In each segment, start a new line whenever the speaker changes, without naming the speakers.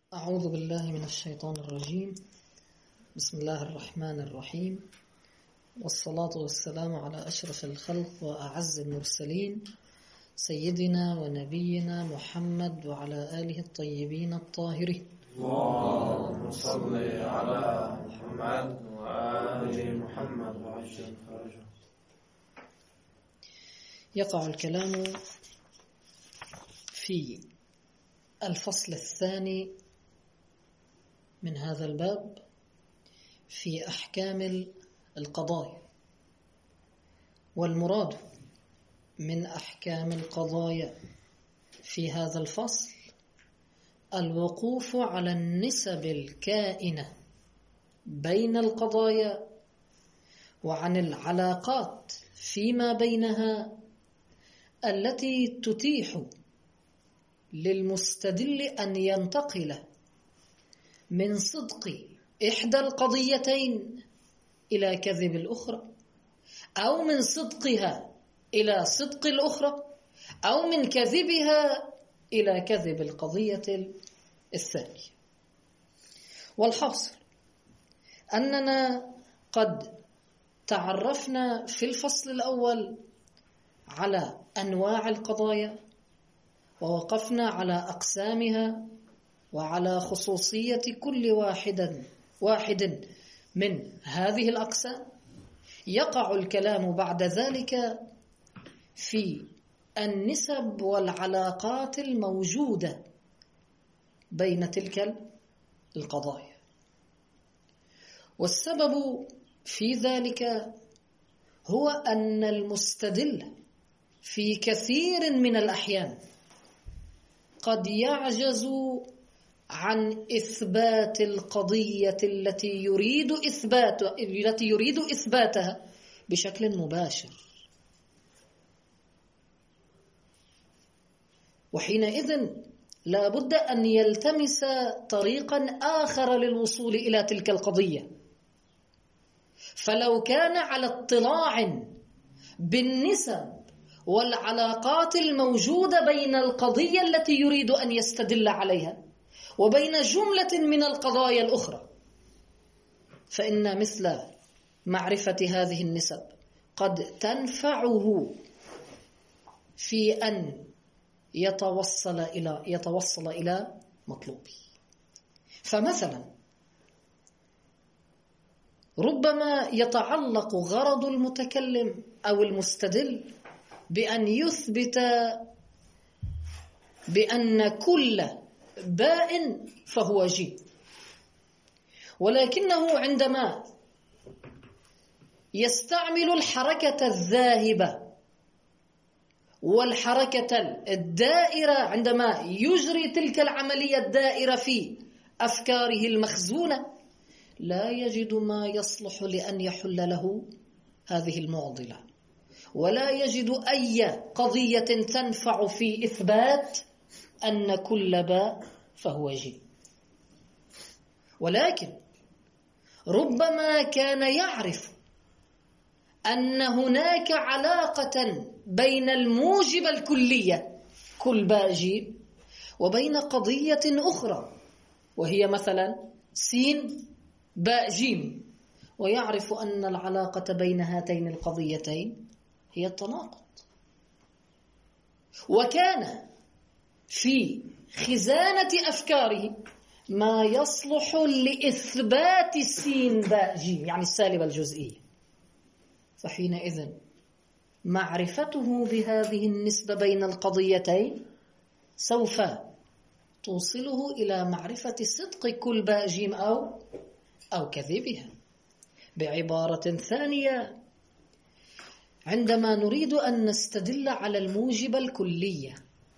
أعوذ بالله من الشيطان الرجيم. بسم الله الرحمن الرحيم، والصلاة والسلام على أشرف الخلق وأعز المرسلين سيدنا ونبينا محمد وعلى آله الطيبين الطاهرين.
اللهم صل على محمد وآل محمد وعجل فرجه.
يقع الكلام في الفصل الثاني من هذا الباب في أحكام القضايا، والمراد من أحكام القضايا في هذا الفصل الوقوف على النسب الكائنة بين القضايا وعن العلاقات فيما بينها التي تتيح للمستدل أن ينتقل من صدق إحدى القضيتين إلى كذب الأخرى، أو من صدقها إلى صدق الأخرى، أو من كذبها إلى كذب القضية الثانية. والحاصل أننا قد تعرفنا في الفصل الأول على أنواع القضايا، ووقفنا على أقسامها وعلى خصوصية كل واحد من هذه الأقسام. يقع الكلام بعد ذلك في النسب والعلاقات الموجودة بين تلك القضايا، والسبب في ذلك هو أن المستدل في كثير من الأحيان قد يعجز عن إثبات القضية التي يريد إثباتها بشكل مباشر، وحينئذ لا بد أن يلتمس طريقا آخر للوصول إلى تلك القضية. فلو كان على اطلاع بالنسب والعلاقات الموجودة بين القضية التي يريد أن يستدل عليها وبين جملة من القضايا الأخرى، فإن مثل معرفة هذه النسب قد تنفعه في أن يتوصل إلى مطلوبه. فمثلا ربما يتعلق غرض المتكلم أو المستدل بأن يثبت بأن كل باء فهو جيم، ولكنه عندما يستعمل الحركة الذاهبة والحركة الدائرة، عندما يجري تلك العملية الدائرة في أفكاره المخزونة، لا يجد ما يصلح لأن يحل له هذه المعضلة، ولا يجد أي قضية تنفع في إثبات أن كل باء فهو جيم. ولكن ربما كان يعرف أن هناك علاقة بين الموجب الكلية كل باء جيم وبين قضية أخرى وهي مثلا سين باء جيم، ويعرف أن العلاقة بين هاتين القضيتين هي التناقض. وكان في خزانة أفكاره ما يصلح لإثبات سين باء جيم، يعني السالبة الجزئية. فحينئذ معرفته بهذه النسبة بين القضيتين سوف توصله إلى معرفة صدق كل باء جيم أو كذبها. بعبارة ثانية، عندما نريد أن نستدل على الموجب الكلية،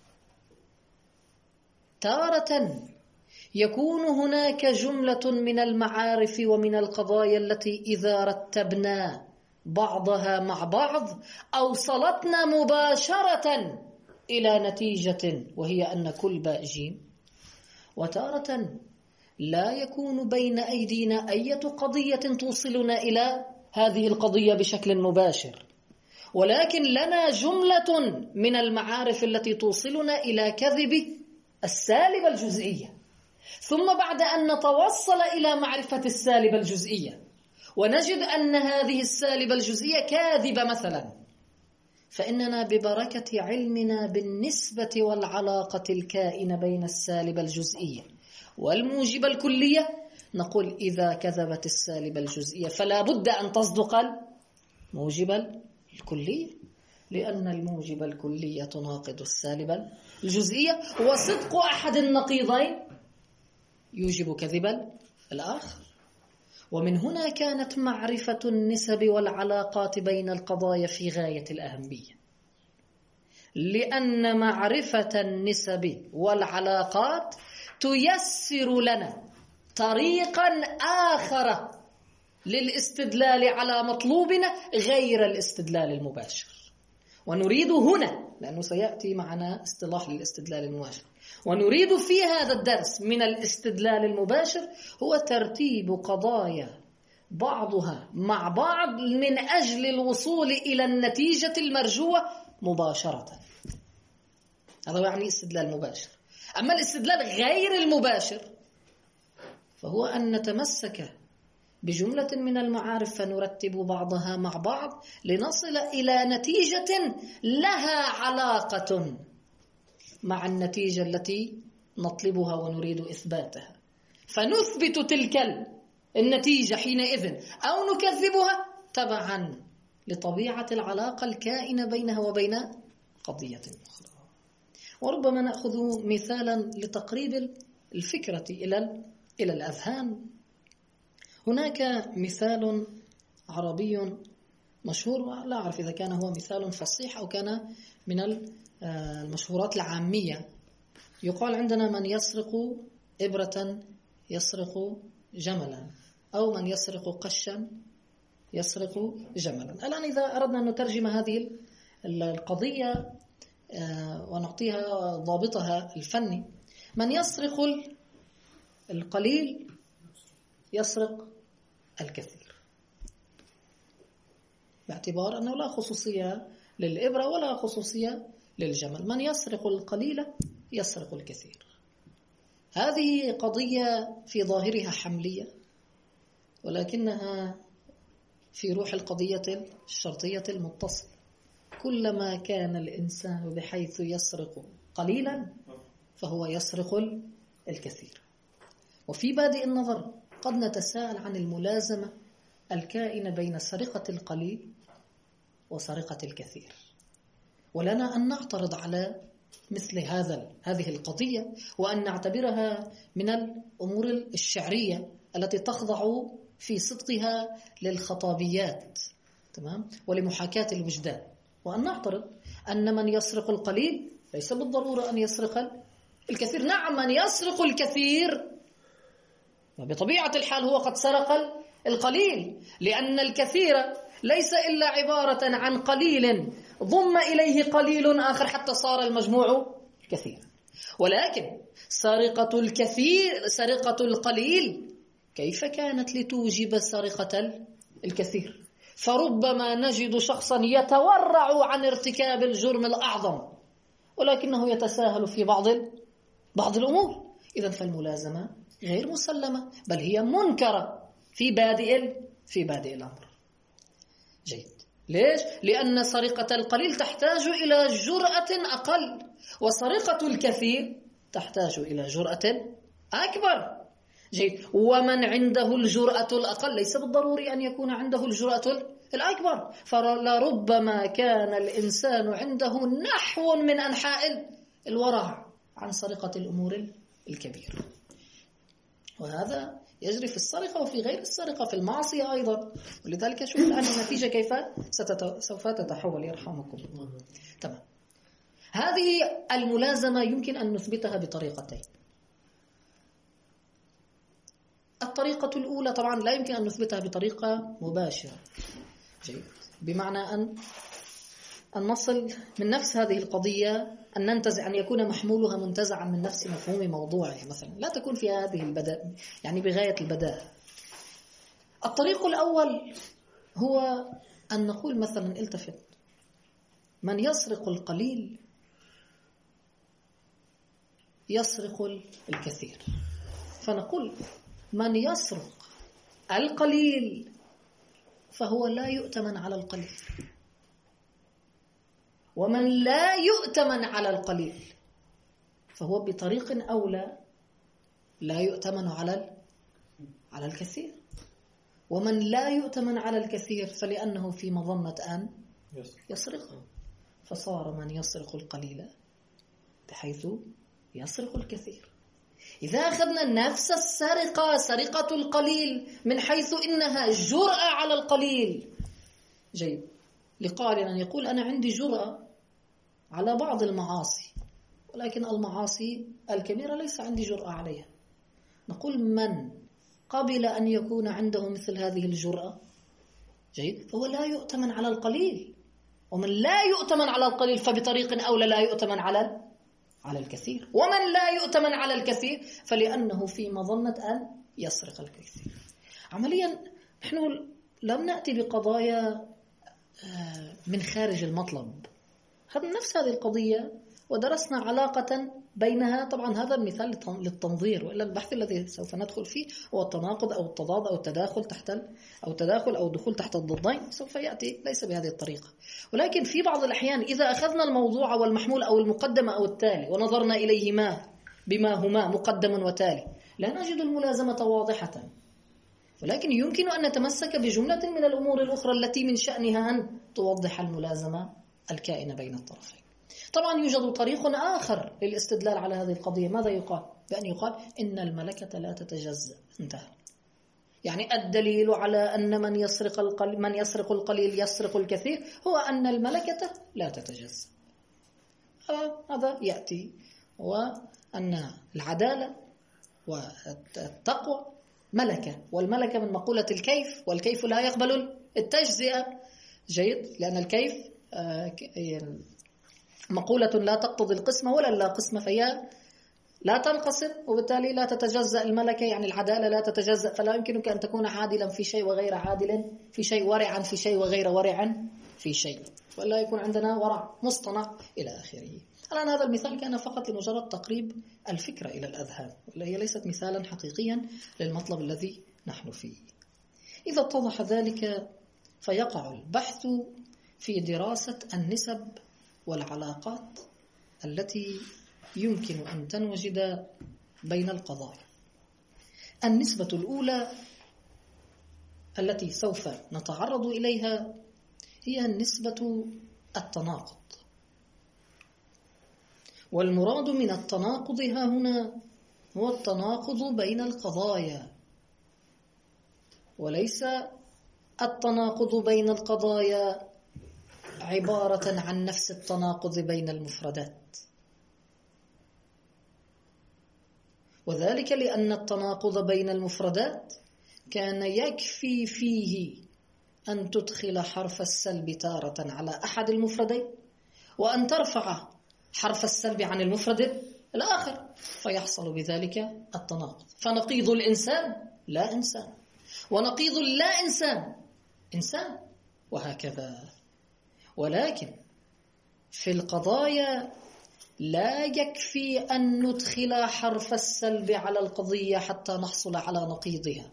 تارة يكون هناك جملة من المعارف ومن القضايا التي إذا رتبنا بعضها مع بعض أوصلتنا مباشرة إلى نتيجة وهي أن كل باء جيم، وتارة لا يكون بين أيدينا أي قضية توصلنا إلى هذه القضية بشكل مباشر، ولكن لنا جملة من المعارف التي توصلنا إلى كذب السالبة الجزئية. ثم بعد أن نتوصل إلى معرفة السالبة الجزئية ونجد أن هذه السالبة الجزئية كاذبة مثلا، فإننا ببركة علمنا بالنسبة والعلاقة الكائنة بين السالبة الجزئية والموجبة الكلية نقول إذا كذبت السالبة الجزئية فلا بد أن تصدق الموجبة الكلية، لأن الموجبة الكلية تناقض السالبة الجزئية، وصدق أحد النقيضين يوجب كذب الآخر. ومن هنا كانت معرفة النسب والعلاقات بين القضايا في غاية الأهمية، لأن معرفة النسب والعلاقات تيسر لنا طريقا آخر للاستدلال على مطلوبنا غير الاستدلال المباشر. ونريد هنا، لأنه سيأتي معنا اصطلاح للاستدلال المباشر، ونريد في هذا الدرس من الاستدلال المباشر هو ترتيب قضايا بعضها مع بعض من أجل الوصول إلى النتيجة المرجوة مباشرة. هذا يعني استدلال مباشر. أما الاستدلال غير المباشر فهو أن نتمسك بجملة من المعارف فنرتب بعضها مع بعض لنصل إلى نتيجة لها علاقة مع النتيجة التي نطلبها ونريد إثباتها، فنثبت تلك النتيجة حينئذ أو نكذبها تبعا لطبيعة العلاقة الكائنة بينها وبين قضية أخرى. وربما نأخذ مثالا لتقريب الفكرة إلى الأذهان. هناك مثال عربي مشهور، لا أعرف إذا كان هو مثال فصيح أو كان من المشهورات العامية. يقال عندنا من يسرق إبرة يسرق جملا، أو من يسرق قشا يسرق جملا. الآن إذا أردنا أن نترجم هذه القضية ونعطيها ضابطها الفني، من يسرق القليل يسرق الكثير، باعتبار أنه لا خصوصية للإبرة ولا خصوصية للجمل. من يسرق القليل يسرق الكثير. هذه قضية في ظاهرها حملية، ولكنها في روح القضية الشرطية المتصلة. كلما كان الإنسان بحيث يسرق قليلا فهو يسرق الكثير. وفي بادئ النظر قد نتساءل عن الملازمة الكائنة بين سرقة القليل وسرقة الكثير، ولنا أن نعترض على مثل هذه القضية وأن نعتبرها من الأمور الشعرية التي تخضع في صدقها للخطابيات، تمام، ولمحاكاة الوجدان، وأن نعترض أن من يسرق القليل ليس بالضرورة أن يسرق الكثير. نعم، من يسرق الكثير بطبيعة الحال هو قد سرق القليل، لأن الكثير ليس إلا عبارة عن قليل ضم إليه قليل آخر حتى صار المجموع كثيرا. ولكن سرقة القليل كيف كانت لتوجب سرقة الكثير؟ فربما نجد شخصا يتورع عن ارتكاب الجرم الأعظم ولكنه يتساهل في بعض الأمور. إذن فالملازمة غير مسلمة، بل هي منكرة في بادئ الأمر. جيد. ليش؟ لأن سرقة القليل تحتاج إلى جرأة أقل، وسرقة الكثير تحتاج إلى جرأة أكبر. جيد. ومن عنده الجرأة الأقل ليس بالضروري أن يكون عنده الجرأة الأكبر، فلربما كان الإنسان عنده نحو من أنحاء الورع عن سرقة الأمور الكبيرة. وهذا يجري في السرقة وفي غير السرقة، في المعصية أيضا. ولذلك شوف الآن النتيجة كيف سوف تتحول، يرحمكم الله. تمام. هذه الملازمة يمكن أن نثبتها بطريقتين. الطريقة الأولى طبعا لا يمكن أن نثبتها بطريقة مباشرة، جيد، بمعنى أن نصل من نفس هذه القضية أن ننتزع، أن يكون محمولها منتزعا من نفس مفهوم موضوعه مثلا، لا تكون في هذه البداء يعني بغاية البداء. الطريق الأول هو أن نقول مثلا التفت، من يسرق القليل يسرق الكثير. فنقول من يسرق القليل فهو لا يؤتمن على القليل، ومن لا يؤتمن على القليل فهو بطريق أولى لا يؤتمن على الكثير، ومن لا يؤتمن على الكثير فلأنه في مظنة أن يسرقه، فصار من يسرق القليل بحيث يسرق الكثير. إذا أخذنا نفس السرقة، سرقة القليل، من حيث إنها جرأة على القليل، جيد، لقائل أن يقول أنا عندي جرأة على بعض المعاصي، ولكن المعاصي الكبيرة ليس عندي جرأة عليها. نقول من قبل أن يكون عنده مثل هذه الجرأة، جيد، فهو لا يؤتمن على القليل، ومن لا يؤتمن على القليل فبطريق أولى لا يؤتمن على الكثير، ومن لا يؤتمن على الكثير فلأنه في مظنة أن يسرق الكثير. عمليا نحن لم نأتي بقضايا من خارج المطلب، نفس هذه القضية ودرسنا علاقة بينها. طبعا هذا المثال للتنظير، وإلا البحث الذي سوف ندخل فيه هو التناقض أو التضاد أو التداخل أو الدخول تحت الضدين، سوف يأتي ليس بهذه الطريقة. ولكن في بعض الأحيان إذا أخذنا الموضوع والمحمول أو المقدمة أو التالي ونظرنا إليهما بما هما مقدم وتالي لا نجد الملازمة واضحة، ولكن يمكن أن نتمسك بجملة من الأمور الأخرى التي من شأنها أن توضح الملازمة الكائنة بين الطرفين. طبعا يوجد طريق آخر للاستدلال على هذه القضية. ماذا يقال؟ بأن يقال إن الملكة لا تتجزأ. انتهى. يعني الدليل على أن من يسرق القليل يسرق الكثير هو أن الملكة لا تتجزأ. هذا يأتي، وأن العدالة والتقوى ملكة، والملكة من مقولة الكيف، والكيف لا يقبل التجزئة. جيد، لأن الكيف مقولة لا تقتضي القسمة ولا لا قسمة، فهي لا تنقسم وبالتالي لا تتجزأ الملكة، يعني العدالة لا تتجزأ، فلا يمكنك أن تكون عادلا في شيء وغير عادل في شيء، ورعا في شيء وغير ورع في شيء، ولا يكون عندنا ورع مصطنع إلى آخره. الآن هذا المثال كان فقط لمجرد تقريب الفكرة إلى الأذهان، وهي ليست مثالا حقيقيا للمطلب الذي نحن فيه. إذا اتضح ذلك فيقع البحث في دراسة النسب والعلاقات التي يمكن أن تنوجد بين القضايا. النسبة الأولى التي سوف نتعرض إليها هي النسبة التناقض، والمراد من التناقض ها هنا هو التناقض بين القضايا، وليس التناقض بين القضايا عبارة عن نفس التناقض بين المفردات، وذلك لأن التناقض بين المفردات كان يكفي فيه أن تدخل حرف السلب تارة على أحد المفردين، وأن ترفع حرف السلب عن المفرد الآخر، فيحصل بذلك التناقض. فنقيض الإنسان لا إنسان، ونقيض اللا إنسان إنسان، وهكذا. ولكن في القضايا لا يكفي أن ندخل حرف السلب على القضية حتى نحصل على نقيضها،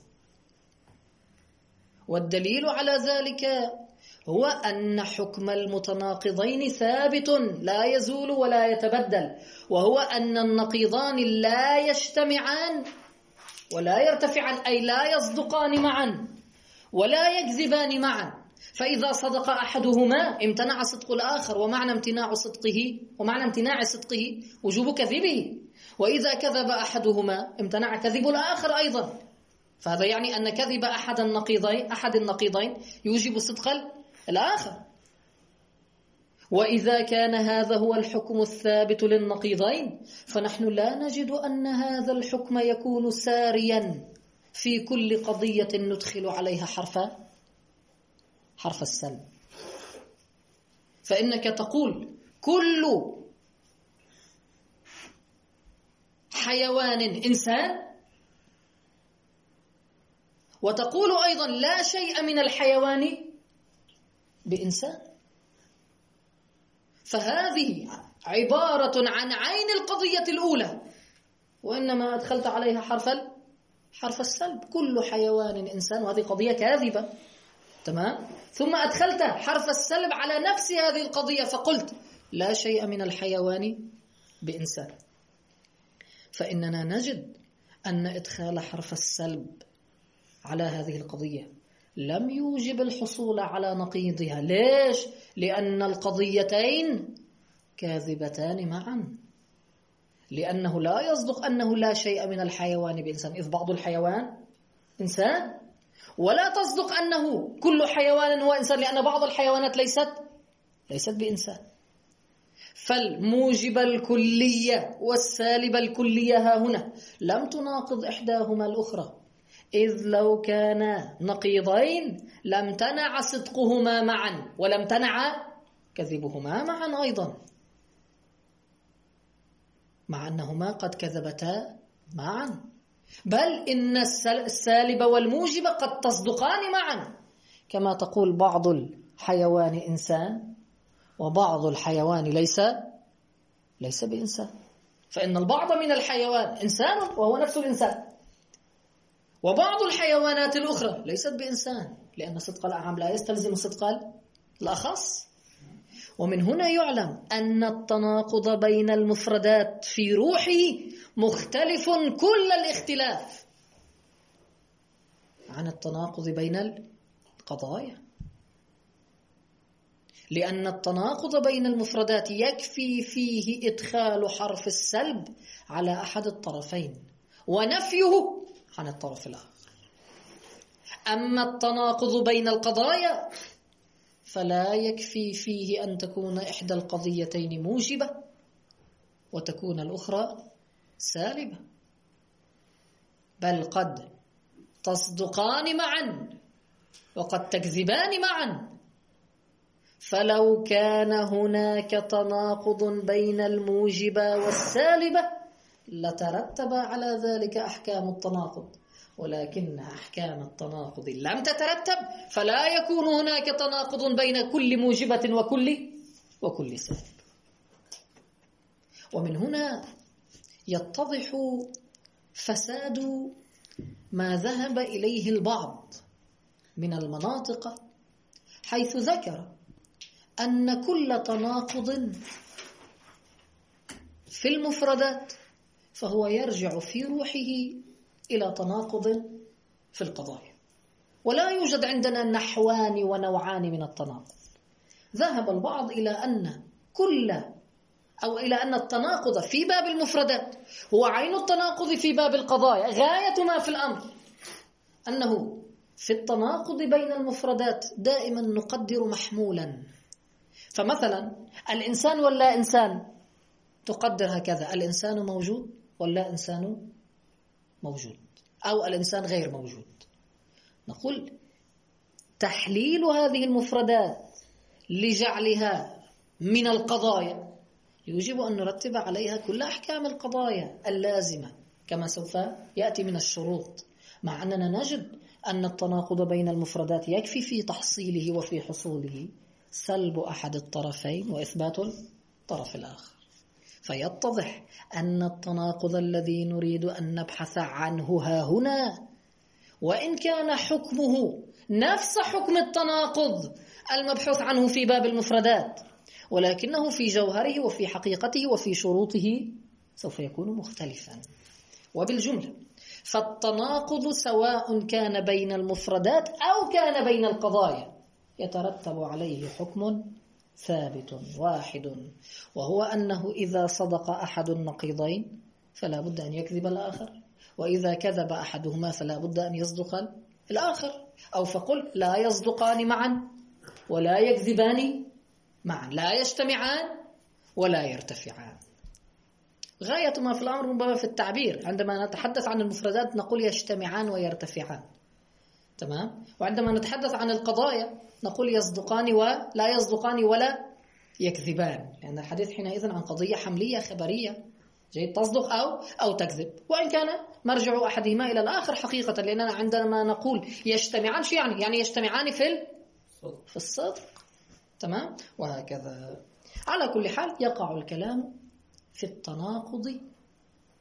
والدليل على ذلك هو أن حكم المتناقضين ثابت لا يزول ولا يتبدل، وهو أن النقيضان لا يجتمعان ولا يرتفعان، أي لا يصدقان معا ولا يكذبان معا. فإذا صدق أحدهما امتنع صدق الآخر، ومعنى امتناع صدقه وجوب كذبه، وإذا كذب أحدهما امتنع كذب الآخر أيضا. فهذا يعني أن كذب أحد النقيضين يوجب صدق الآخر. وإذا كان هذا هو الحكم الثابت للنقيضين، فنحن لا نجد أن هذا الحكم يكون ساريا في كل قضية ندخل عليها حرف السلب. فإنك تقول كل حيوان إنسان، وتقول أيضا لا شيء من الحيوان بإنسان، فهذه عبارة عن عين القضية الأولى، وإنما أدخلت عليها حرف السلب، كل حيوان إنسان، وهذه قضية كاذبة. تمام. ثم أدخلت حرف السلب على نفس هذه القضية فقلت لا شيء من الحيوان بإنسان. فإننا نجد أن إدخال حرف السلب على هذه القضية لم يوجب الحصول على نقيضها. ليش؟ لأن القضيتين كاذبتان معا، لأنه لا يصدق أنه لا شيء من الحيوان بإنسان، إذ بعض الحيوان إنسان، ولا تصدق أنه كل حيوان هو إنسان، لأن بعض الحيوانات ليست بإنسان. فالموجب الكلية والسالب الكلية ها هنا لم تناقض إحداهما الأخرى، إذ لو كان نقيضين لم تنع صدقهما معا ولم تنع كذبهما معا أيضا، مع أنهما قد كذبتا معا، بل إن السالب والموجب قد تصدقان معا، كما تقول بعض الحيوان إنسان وبعض الحيوان ليس بإنسان. فإن البعض من الحيوان إنسان وهو نفس الإنسان، وبعض الحيوانات الأخرى ليست بإنسان، لأن صدق الأعم لا يستلزم صدق الأخص. ومن هنا يعلم أن التناقض بين المفردات في روحه مختلف كل الاختلاف عن التناقض بين القضايا، لأن التناقض بين المفردات يكفي فيه إدخال حرف السلب على أحد الطرفين ونفيه عن الطرف الآخر. أما التناقض بين القضايا فلا يكفي فيه أن تكون إحدى القضيتين موجبة وتكون الأخرى سالبة، بل قد تصدقان معا وقد تكذبان معا. فلو كان هناك تناقض بين الموجبة والسالبة لترتب على ذلك أحكام التناقض، ولكن أحكام التناقض لم تترتب، فلا يكون هناك تناقض بين كل موجبة وكل سالب. ومن هنا يتضح فساد ما ذهب إليه البعض من المناطق، حيث ذكر أن كل تناقض في المفردات فهو يرجع في روحه إلى تناقض في القضايا، ولا يوجد عندنا نحوان ونوعان من التناقض. ذهب البعض إلى أن التناقض في باب المفردات هو عين التناقض في باب القضايا. غاية ما في الأمر أنه في التناقض بين المفردات دائما نقدر محمولا. فمثلا الإنسان ولا إنسان، تقدر هكذا: الإنسان موجود ولا إنسان موجود، أو الإنسان غير موجود. نقول تحليل هذه المفردات لجعلها من القضايا يجب أن نرتب عليها كل أحكام القضايا اللازمة كما سوف يأتي من الشروط، مع أننا نجد أن التناقض بين المفردات يكفي في تحصيله وفي حصوله سلب أحد الطرفين وإثبات الطرف الآخر. فيتضح أن التناقض الذي نريد أن نبحث عنه ها هنا، وإن كان حكمه نفس حكم التناقض المبحوث عنه في باب المفردات، ولكنه في جوهره وفي حقيقته وفي شروطه سوف يكون مختلفا. وبالجملة فالتناقض سواء كان بين المفردات أو كان بين القضايا يترتب عليه حكم ثابت واحد، وهو أنه إذا صدق أحد النقيضين فلا بد أن يكذب الآخر، وإذا كذب أحدهما فلا بد أن يصدق الآخر، أو فقل لا يصدقان معا ولا يكذبان معا، لا يجتمعان ولا يرتفعان. غاية ما في الأمر ربما في التعبير، عندما نتحدث عن المفردات نقول يجتمعان ويرتفعان، تمام؟ وعندما نتحدث عن القضايا نقول يصدقان ولا يصدقان ولا يكذبان، لأن الحديث حينئذ عن قضية حملية خبرية، جيد، تصدق أو تكذب، وإن كان مرجع أحدهما إلى الآخر حقيقة، لأننا عندما نقول يجتمعان شو يعني يجتمعان في الصدق، تمام؟ وهكذا. على كل حال يقع الكلام في التناقض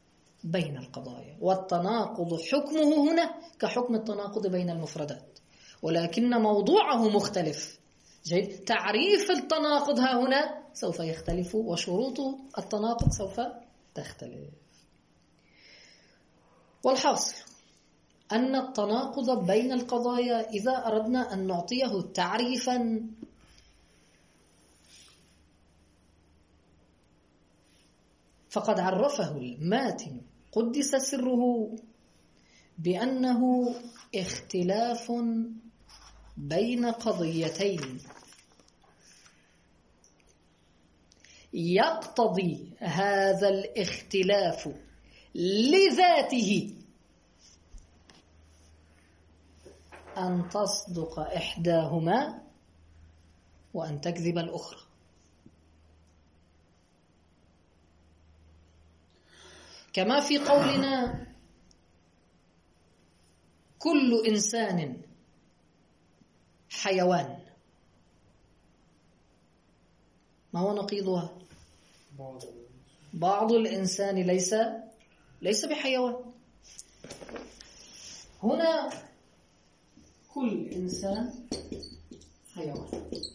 بين القضايا، والتناقض حكمه هنا كحكم التناقض بين المفردات، ولكن موضوعه مختلف. جيد. تعريف التناقض ها هنا سوف يختلف، وشروط التناقض سوف تختلف. والحاصل أن التناقض بين القضايا إذا أردنا أن نعطيه تعريفا فقد عرفه الماتن قدس سره بأنه اختلاف بين قضيتين يقتضي هذا الاختلاف لذاته أن تصدق إحداهما وأن تكذب الأخرى. كما في قولنا كل إنسان حيوان، ما هو نقيضها؟ بعض الإنسان ليس بحيوان. هنا كل إنسان حيوان،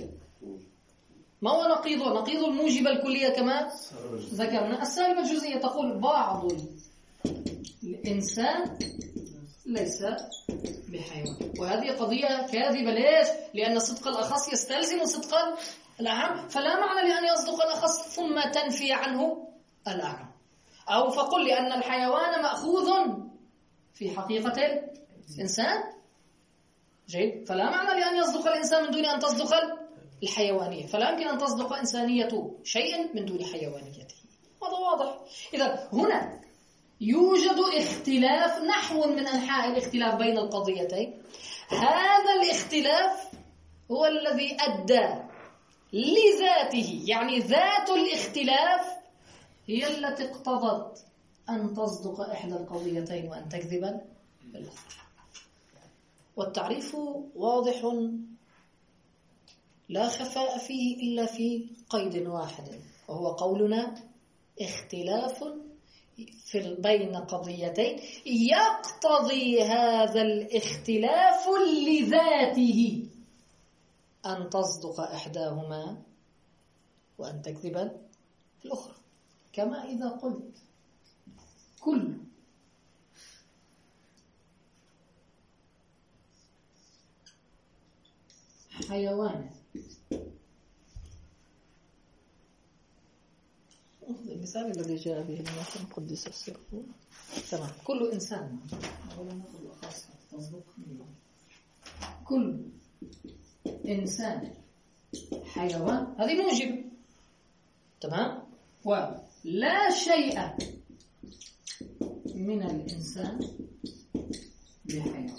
ما هو نقيضه؟ نقيض الموجبة الكلية كما ذكرنا. السالبة الجزئية تقول بعض الإنسان ليس بحيوان، وهذه قضية كاذبة. ليش؟ لأن صدق الأخص يستلزم صدق الأعم، فلا معنى لأن يصدق الأخص ثم تنفي عنه الأعم. أو فقل لأن الحيوان مأخوذ في حقيقة الإنسان. جيد. فلا معنى لأن يصدق الإنسان من دون أن تصدق الحيوانية، فلا يمكن أن تصدق إنسانية شيء من دون حيوانيته. هذا واضح. إذا هنا يوجد اختلاف، نحو من أنحاء الاختلاف بين القضيتين. هذا الاختلاف هو الذي أدى لذاته، يعني ذات الاختلاف هي التي اقتضت أن تصدق إحدى القضيتين وأن تكذب بالأخرى. والتعريف واضح لا خفاء فيه إلا في قيد واحد، وهو قولنا اختلاف بين قضيتين يقتضي هذا الاختلاف لذاته أن تصدق إحداهما وأن تكذب الأخرى. كما إذا قلت كل حيوان، المثال الذي جاء به المثل قدس سره، تمام. كل إنسان، كل إنسان حيوان، هذه موجب، تمام. ولا شيء من الإنسان بحيوان.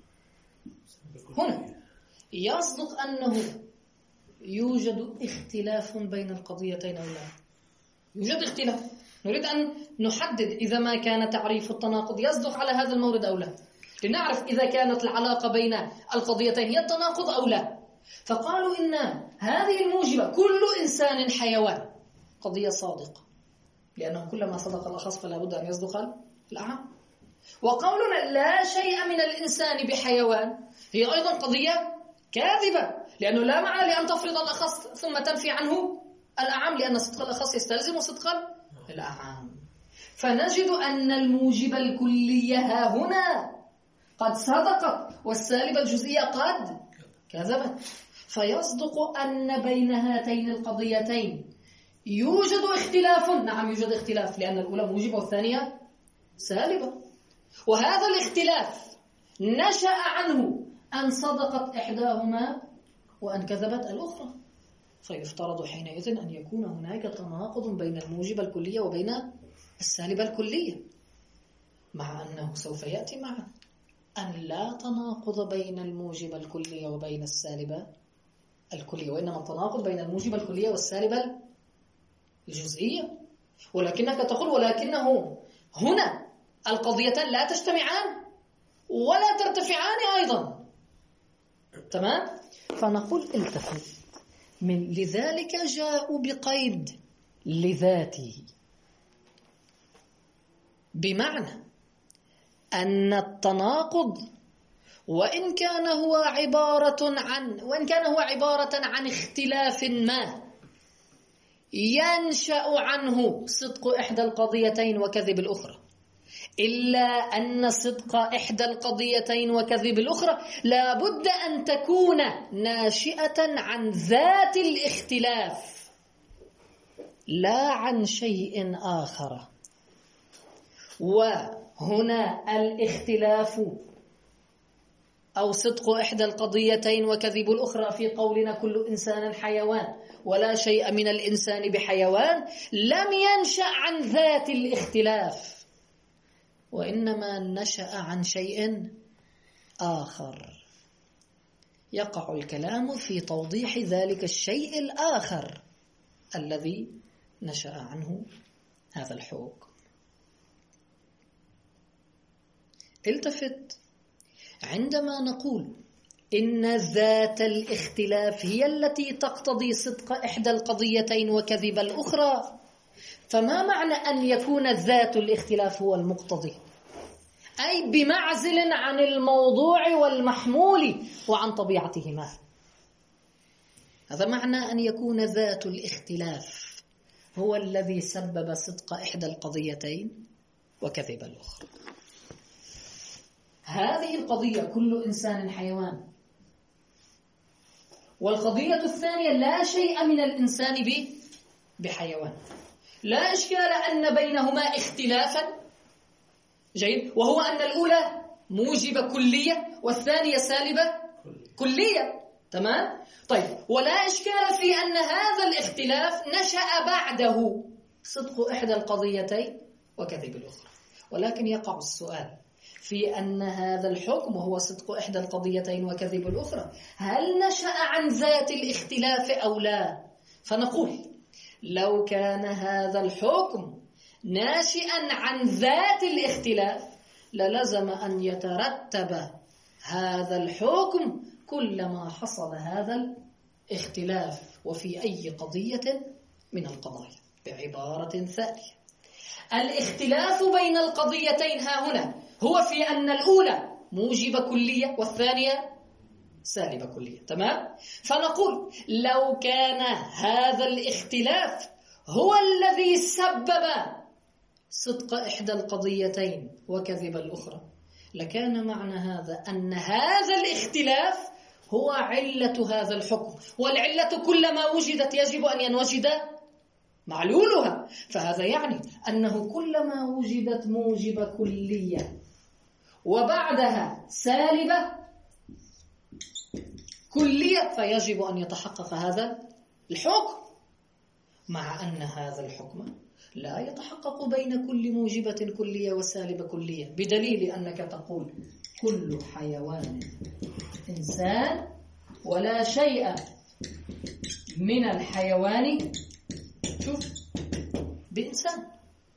هنا يصدق أنه يوجد اختلاف بين القضيتين أو لا؟ يوجد اختلاف. نريد أن نحدد إذا ما كان تعريف التناقض يصدق على هذا المورد أو لا، لنعرف إذا كانت العلاقة بين القضيتين هي التناقض أو لا. فقالوا إن هذه الموجبة كل إنسان حيوان قضية صادقة، لأنه كلما صدق الأخص فلا بد أن يصدق الأعم. وقولنا لا شيء من الإنسان بحيوان هي أيضا قضية كاذبة، لأنه لا معنى لأن تفرض الأخص ثم تنفي عنه الأعم، لأن صدق الأخص يستلزم صدق الأعم. فنجد أن الموجبة الكلية ها هنا قد صدقت، والسالبة الجزئية قد كذبت. فيصدق أن بين هاتين القضيتين يوجد اختلاف. نعم يوجد اختلاف، لأن الأولى موجبة والثانية سالبة، وهذا الاختلاف نشأ عنه أن صدقت إحداهما وأن كذبت الأخرى. فيفترض حينئذ أن يكون هناك تناقض بين الموجبة الكلية وبين السالبة الكلية، مع أنه سوف يأتي معا أن لا تناقض بين الموجبة الكلية وبين السالبة الكلية، وإنما التناقض بين الموجبة الكلية والسالبة الجزئية. ولكنك تقول ولكنه هنا القضيتان لا تجتمعان ولا ترتفعان أيضا، تمام؟ فنقول التفت من لذلك جاءوا بقيد لذاته، بمعنى أن التناقض وإن كان هو عبارة عن اختلاف ما ينشأ عنه صدق إحدى القضيتين وكذب الأخرى، إلا أن صدق إحدى القضيتين وكذب الأخرى لا بد أن تكون ناشئة عن ذات الاختلاف لا عن شيء آخر. وهنا الاختلاف أو صدق إحدى القضيتين وكذب الأخرى في قولنا كل إنسان حيوان ولا شيء من الإنسان بحيوان لم ينشأ عن ذات الاختلاف، وإنما نشأ عن شيء آخر. يقع الكلام في توضيح ذلك الشيء الآخر الذي نشأ عنه هذا الحكم. التفت، عندما نقول إن ذات الاختلاف هي التي تقتضي صدق إحدى القضيتين وكذب الأخرى، فما معنى أن يكون ذات الاختلاف هو المقتضي؟ أي بمعزل عن الموضوع والمحمول وعن طبيعتهما. هذا معنى أن يكون ذات الاختلاف هو الذي سبب صدق إحدى القضيتين وكذب الأخرى. هذه القضية كل إنسان حيوان، والقضية الثانية لا شيء من الإنسان بحيوان. لا إشكال أن بينهما اختلافا جيد، وهو أن الأولى موجبة كلية والثانية سالبة كلية. تمام؟ طيب، ولا إشكال في أن هذا الاختلاف نشأ بعده صدق إحدى القضيتين وكذب الأخرى. ولكن يقع السؤال في أن هذا الحكم وهو صدق إحدى القضيتين وكذب الأخرى هل نشأ عن ذات الاختلاف أو لا؟ فنقول لو كان هذا الحكم ناشئا عن ذات الاختلاف للزم أن يترتب هذا الحكم كلما حصل هذا الاختلاف وفي أي قضية من القضايا. بعبارة ثانية، الاختلاف بين القضيتين ها هنا هو في أن الأولى موجبة كلية والثانية سالبة كلية. تمام؟ فنقول لو كان هذا الاختلاف هو الذي سبب صدق إحدى القضيتين وكذب الأخرى لكان معنى هذا أن هذا الاختلاف هو علة هذا الحكم، والعلة كلما وجدت يجب أن ينوجد معلولها. فهذا يعني أنه كلما وجدت موجبة كلية وبعدها سالبة كلية فيجب أن يتحقق هذا الحكم، مع أن هذا الحكم لا يتحقق بين كل موجبة كلية وسالبة كلية، بدليل أنك تقول كل حيوان إنسان ولا شيء من الحيوان شوف بإنسان.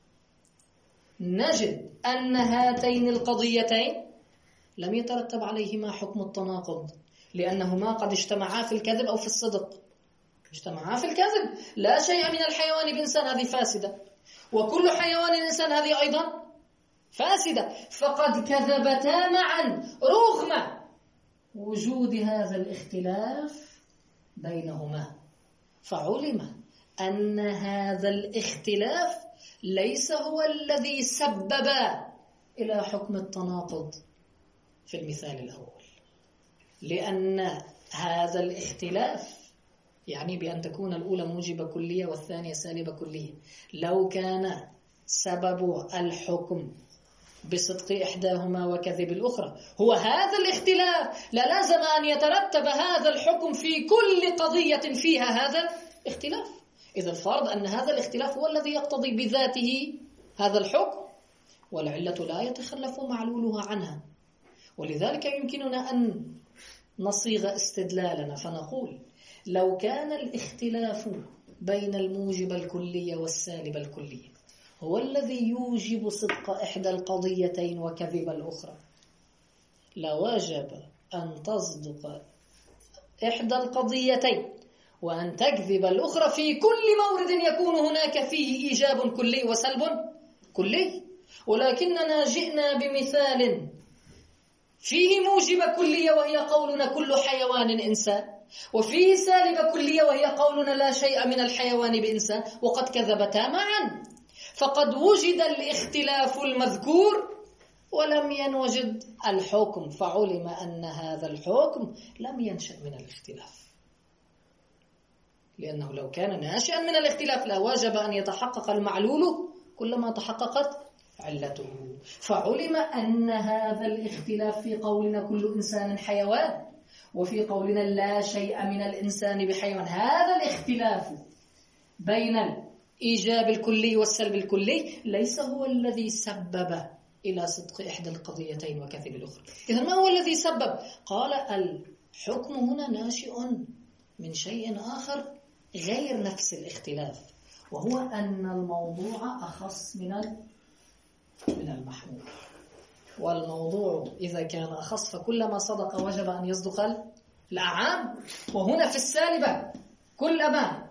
نجد أن هاتين القضيتين لم يترتب عليهما حكم التناقض، لأنهما قد اجتمعا في الكذب أو في الصدق. اجتمعا في الكذب، لا شيء من الحيوان بإنسان، هذه فاسدة، وكل حيوان إنسان هذه أيضا فاسدة، فقد كذبتا معا رغم وجود هذا الاختلاف بينهما. فعلم أن هذا الاختلاف ليس هو الذي سبب إلى حكم التناقض في المثال الأول، لأن هذا الاختلاف يعني بأن تكون الأولى موجبة كلية والثانية سالبة كلية. لو كان سبب الحكم بصدق إحداهما وكذب الأخرى هو هذا الاختلاف للازم أن يترتب هذا الحكم في كل قضية فيها هذا الاختلاف. إذا الفرض أن هذا الاختلاف هو الذي يقتضي بذاته هذا الحكم، والعلة لا يتخلف معلولها عنها. ولذلك يمكننا أن نصيغ استدلالنا فنقول لو كان الاختلاف بين الموجب الكلية والسالب الكلية هو الذي يوجب صدق إحدى القضيتين وكذب الأخرى لوجب أن تصدق إحدى القضيتين وأن تكذب الأخرى في كل مورد يكون هناك فيه إيجاب كلي وسلب كلي. ولكننا جئنا بمثال فيه موجب كلية وهي قولنا كل حيوان إنسان، وفيه سالب كلية وهي قولنا لا شيء من الحيوان بإنسان، وقد كذبتا معا. فقد وجد الاختلاف المذكور ولم ينوجد الحكم، فعلم أن هذا الحكم لم ينشأ من الاختلاف، لأنه لو كان ناشئا من الاختلاف لوجب أن يتحقق المعلول كلما تحققت علته. فعلم أن هذا الاختلاف في قولنا كل إنسان حيوان وفي قولنا لا شيء من الإنسان بحيوان، هذا الاختلاف بين الإيجاب الكلي والسلب الكلي ليس هو الذي سبب إلى صدق إحدى القضيتين وكذب الأخرى. إذن ما هو الذي سبب؟ قال الحكم هنا ناشئ من شيء آخر غير نفس الاختلاف، وهو أن الموضوع أخص من المحمول. والموضوع إذا كان أخص فكلما صدق وجب أن يصدق الأعام، وهنا في السالبة كلما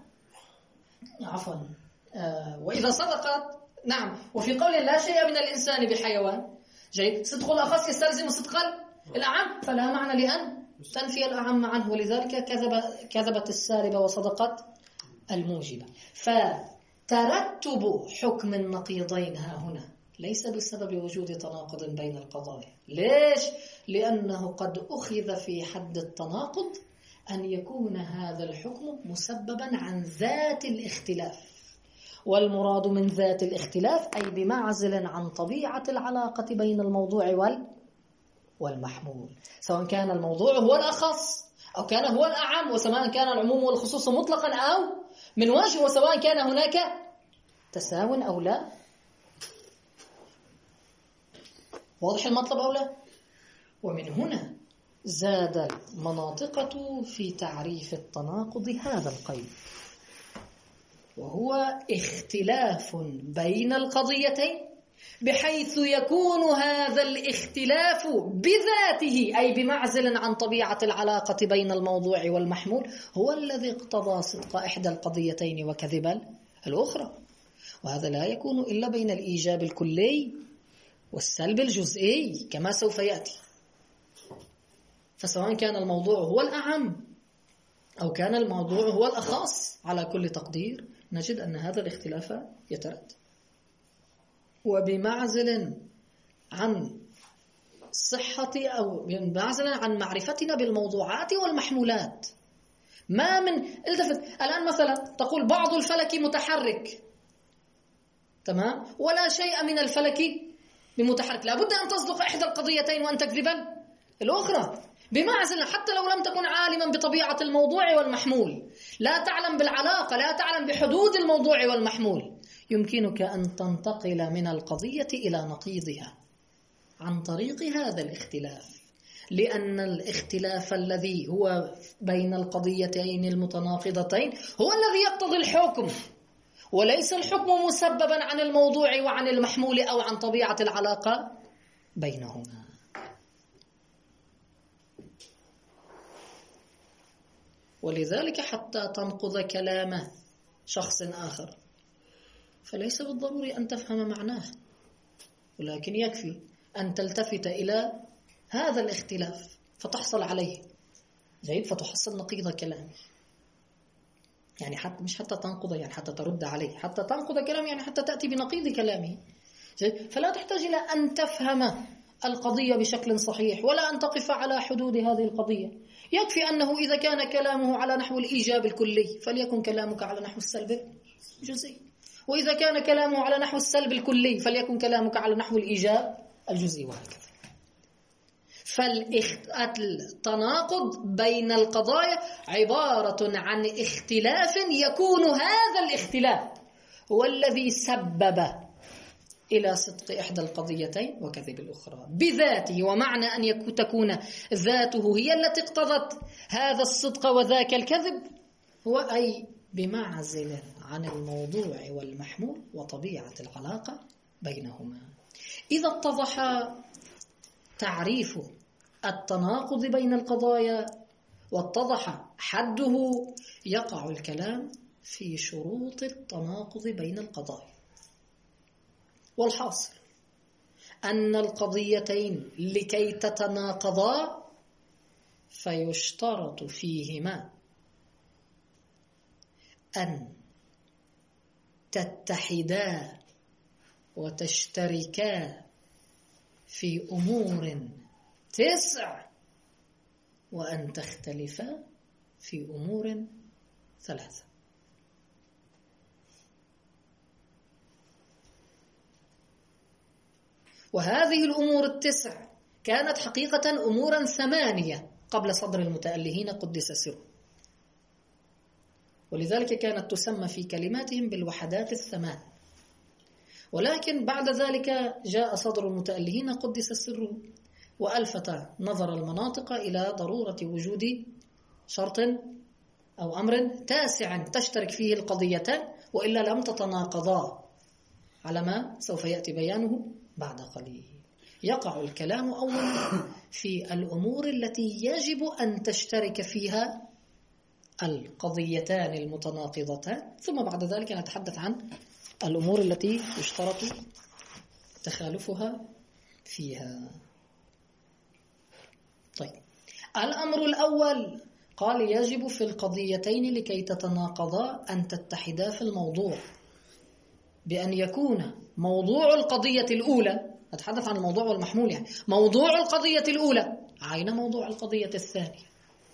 وإذا صدقت نعم. وفي قول لا شيء من الإنسان بحيوان، جيد، صدق الأخص يستلزم صدق الأعم، فلا معنى لأن تنفي الأعم عنه، ولذلك كذبت السالبة وصدقت الموجبة. فترتب حكم النقيضين ها هنا ليس بسبب وجود تناقض بين القضايا. ليش؟ لأنه قد أخذ في حد التناقض أن يكون هذا الحكم مسببا عن ذات الاختلاف، والمراد من ذات الاختلاف أي بمعزل عن طبيعة العلاقة بين الموضوع والمحمول، سواء كان الموضوع هو الأخص أو كان هو الأعم، وسواء كان العموم والخصوص مطلقا أو من وجه، وسواء كان هناك تساو أو لا. واضح المطلب أو لا؟ ومن هنا زاد المناطقة في تعريف التناقض هذا القيد، وهو اختلاف بين القضيتين بحيث يكون هذا الاختلاف بذاته أي بمعزل عن طبيعة العلاقة بين الموضوع والمحمول هو الذي اقتضى صدق إحدى القضيتين وكذب الأخرى. وهذا لا يكون إلا بين الإيجاب الكلي والسلب الجزئي كما سوف يأتي. فسواء كان الموضوع هو الأعم أو كان الموضوع هو الأخص على كل تقدير نجد أن هذا الاختلاف يترتب. وبمعزل عن صحة أو بمعزل عن معرفتنا بالموضوعات والمحمولات، ما من التفت الآن مثلا تقول بعض الفلك متحرك، تمام، ولا شيء من الفلك بمتحرك، لابد أن تصدق إحدى القضيتين وأن تكذب الأخرى، بمعزل حتى لو لم تكن عالما بطبيعة الموضوع والمحمول، لا تعلم بالعلاقة، لا تعلم بحدود الموضوع والمحمول، يمكنك أن تنتقل من القضية إلى نقيضها عن طريق هذا الاختلاف، لأن الاختلاف الذي هو بين القضيتين المتناقضتين هو الذي يقتضي الحكم، وليس الحكم مسببا عن الموضوع وعن المحمول أو عن طبيعة العلاقة بينهما. ولذلك حتى تنقض كلام شخص آخر فليس بالضروري أن تفهم معناه، ولكن يكفي أن تلتفت إلى هذا الاختلاف فتحصل عليه، جيد، فتحصل نقيض كلامه، يعني حتى مش حتى تنقض يعني حتى ترد عليه، حتى تنقض كلامه يعني حتى تأتي بنقيض كلامه، جيد. فلا تحتاج إلى أن تفهم القضية بشكل صحيح ولا أن تقف على حدود هذه القضية، يكفي أنه إذا كان كلامه على نحو الإيجاب الكلي فليكن كلامك على نحو السلب الجزئي، وإذا كان كلامه على نحو السلب الكلي فليكن كلامك على نحو الإيجاب الجزئي، وهكذا. فالتناقض بين القضايا عبارة عن اختلاف يكون هذا الاختلاف هو الذي سبب إلى صدق إحدى القضيتين وكذب الأخرى بذاته. ومعنى أن تكون ذاته هي التي اقتضت هذا الصدق وذاك الكذب هو أي بمعزل عن الموضوع والمحمول وطبيعة العلاقة بينهما. إذا اتضح تعريف التناقض بين القضايا واتضح حده يقع الكلام في شروط التناقض بين القضايا. والحاصل أن القضيتين لكي تتناقضا فيشترط فيهما أن تتحدا وتشتركا في أمور 9 وأن تختلفا في أمور 3. وهذه الأمور 9 كانت حقيقة أمورا 8 قبل صدر المتألهين قدس سره، ولذلك كانت تسمى في كلماتهم بالوحدات 8. ولكن بعد ذلك جاء صدر المتألهين قدس سره وألفت نظر المناطق إلى ضرورة وجود شرط أو أمر 9 تشترك فيه القضيتان، وإلا لم تتناقضا، على ما سوف يأتي بيانه بعد قليل. يقع الكلام أولا في الأمور التي يجب أن تشترك فيها القضيتان المتناقضتان، ثم بعد ذلك نتحدث عن الأمور التي يشترط تخالفها فيها. طيب، الأمر الأول قال يجب في القضيتين لكي تتناقضا أن تتحدا في الموضوع، بأن يكون موضوع القضية الأولى، أتحدث عن الموضوع والمحمول، يعني موضوع القضية الأولى عين موضوع القضية الثانية.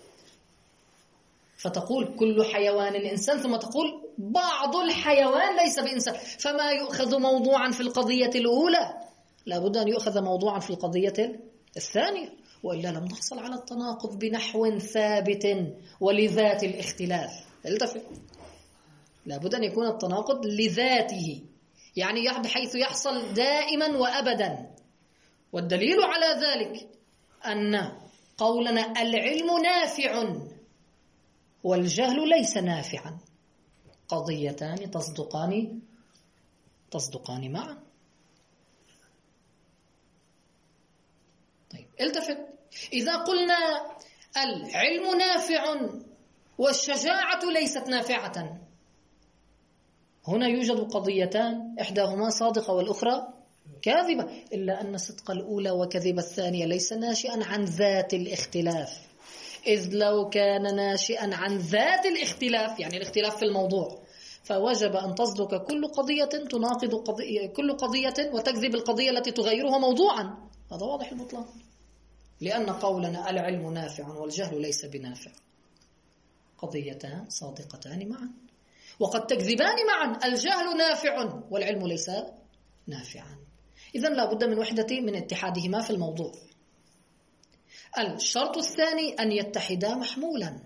فتقول كل حيوان إنسان، ثم تقول بعض الحيوان ليس بإنسان، فما يؤخذ موضوعا في القضية الأولى لابد أن يؤخذ موضوعا في القضية الثانية، وإلا لم نحصل على التناقض بنحو ثابت ولذات الاختلاف. التفت، لابد أن يكون التناقض لذاته، يعني بحيث يحصل دائما وأبدا. والدليل على ذلك أن قولنا العلم نافع والجهل ليس نافعا قضيتان تصدقان معا. طيب، التفت، إذا قلنا العلم نافع والشجاعة ليست نافعة، هنا يوجد قضيتان إحداهما صادقة والأخرى كاذبة، إلا أن صدق الأولى وكذب الثانية ليس ناشئا عن ذات الاختلاف، إذ لو كان ناشئا عن ذات الاختلاف، يعني الاختلاف في الموضوع، فوجب أن تصدق كل قضية تناقض كل قضية وتكذب القضية التي تغيرها موضوعا. هذا واضح البطلان، لأن قولنا العلم نافع والجهل ليس بنافع قضيتان صادقتان معا، وقد تكذبان معا، الجهل نافع والعلم ليس نافعا. إذن لا بد من وحدة من اتحادهما في الموضوع. الشرط الثاني أن يتحدا محمولا،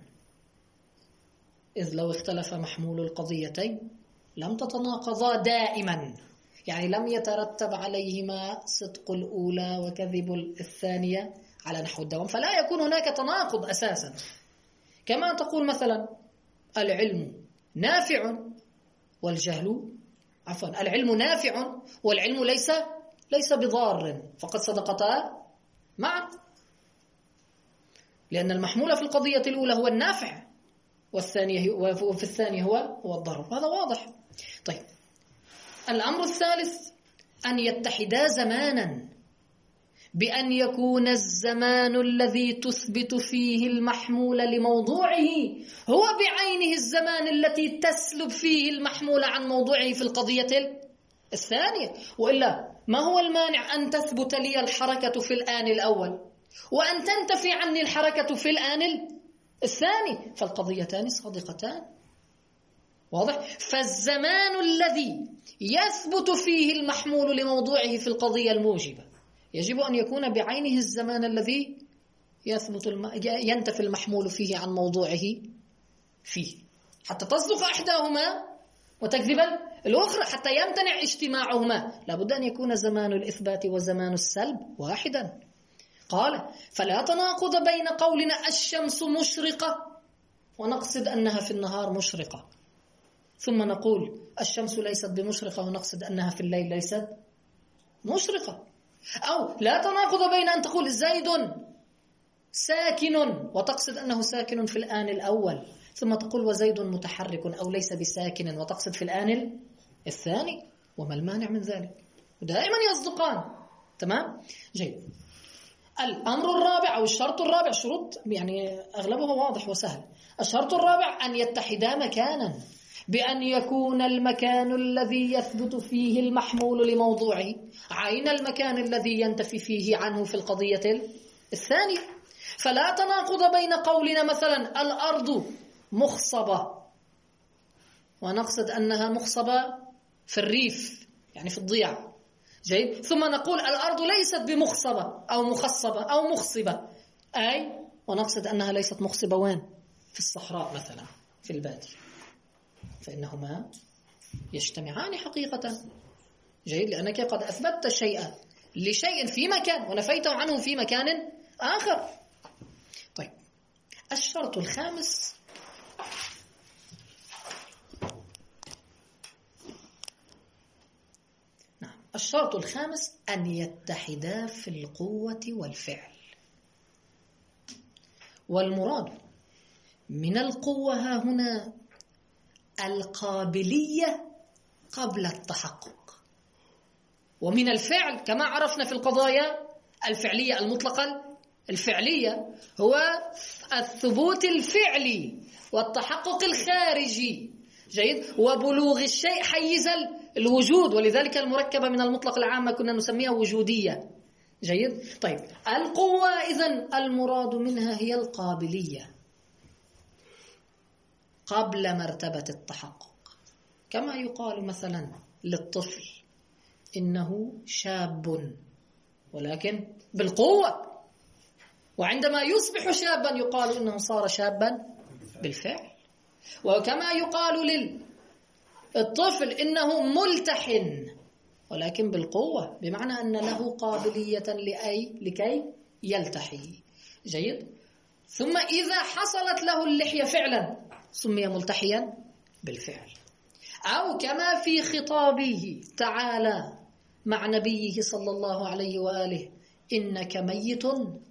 إذ لو اختلف محمول القضيتين لم تتناقضا دائما، يعني لم يترتب عليهما صدق الأولى وكذب الثانية على نحو الدوام، فلا يكون هناك تناقض أساسا. كما تقول مثلا العلم نافع والجهل العلم نافع والعلم ليس بضار، فقد صدقتا معا، لأن المحمول في القضية الأولى هو النافع وفي الثانية هو الضرر. هذا واضح. طيب، الأمر الثالث أن يتحدا زمانا، بأن يكون الزمان الذي تثبت فيه المحمول لموضوعه هو بعينه الزمان التي تسلب فيه المحمول عن موضوعه في القضية الثانية. وإلا ما هو المانع أن تثبت لي الحركة في الآن الأول وأن تنتفي عني الحركة في الآن الثاني؟ فالقضيتان صادقتان. واضح؟ فالزمان الذي يثبت فيه المحمول لموضوعه في القضية الموجبة يجب أن يكون بعينه الزمان الذي ينتفي المحمول فيه عن موضوعه فيه، حتى تصدق إحداهما وتكذب الأخرى، حتى يمتنع اجتماعهما. لابد أن يكون زمان الإثبات وزمان السلب واحدا. قال فلا تناقض بين قولنا الشمس مشرقة ونقصد أنها في النهار مشرقة، ثم نقول الشمس ليست بمشرقة ونقصد أنها في الليل ليست مشرقة. أو لا تناقض بين أن تقول زيد ساكن وتقصد أنه ساكن في الآن الأول، ثم تقول وزيد متحرك أو ليس بساكن وتقصد في الآن الثاني. وما المانع من ذلك؟ دائما يصدقان. تمام؟ جيد. الأمر الرابع أو الشرط الرابع، شروط يعني أغلبها واضح وسهل. الشرط الرابع أن يتحدا مكانا، بأن يكون المكان الذي يثبت فيه المحمول لموضوعه عين المكان الذي ينتفي فيه عنه في القضية الثانية. فلا تناقض بين قولنا مثلا الأرض مخصبة، ونقصد أنها مخصبة في الريف يعني في الضياع، جيد، ثم نقول الأرض ليست بمخصبة أو مخصبة أو مخصبة، أي ونقصد أنها ليست مخصبة وين؟ في الصحراء مثلا في البادية، فإنهما يجتمعان حقيقة، جيد، لأنك قد أثبتت شيئا لشيء في مكان ونفيته عنه في مكان آخر. طيب، الشرط الخامس الشرط الخامس أن يتحدا في القوة والفعل. والمراد من القوة ها هنا القابلية قبل التحقق، ومن الفعل كما عرفنا في القضايا الفعلية المطلقة الفعلية هو الثبوت الفعلي والتحقق الخارجي، جيد، وبلوغ الشيء حيز الوجود، ولذلك المركبة من المطلق العامة كنا نسميها وجودية، جيد. طيب، القوة إذن المراد منها هي القابلية قبل مرتبة التحقق، كما يقال مثلا للطفل إنه شاب ولكن بالقوة، وعندما يصبح شابا يقال إنه صار شابا بالفعل. وكما يقال للطفل إنه ملتحن ولكن بالقوة، بمعنى أن له قابلية لكي يلتحي، جيد. ثم إذا حصلت له اللحية فعلا سمي ملتحيا بالفعل. أو كما في خطابه تعالى مع نبيه صلى الله عليه وآله إنك ميت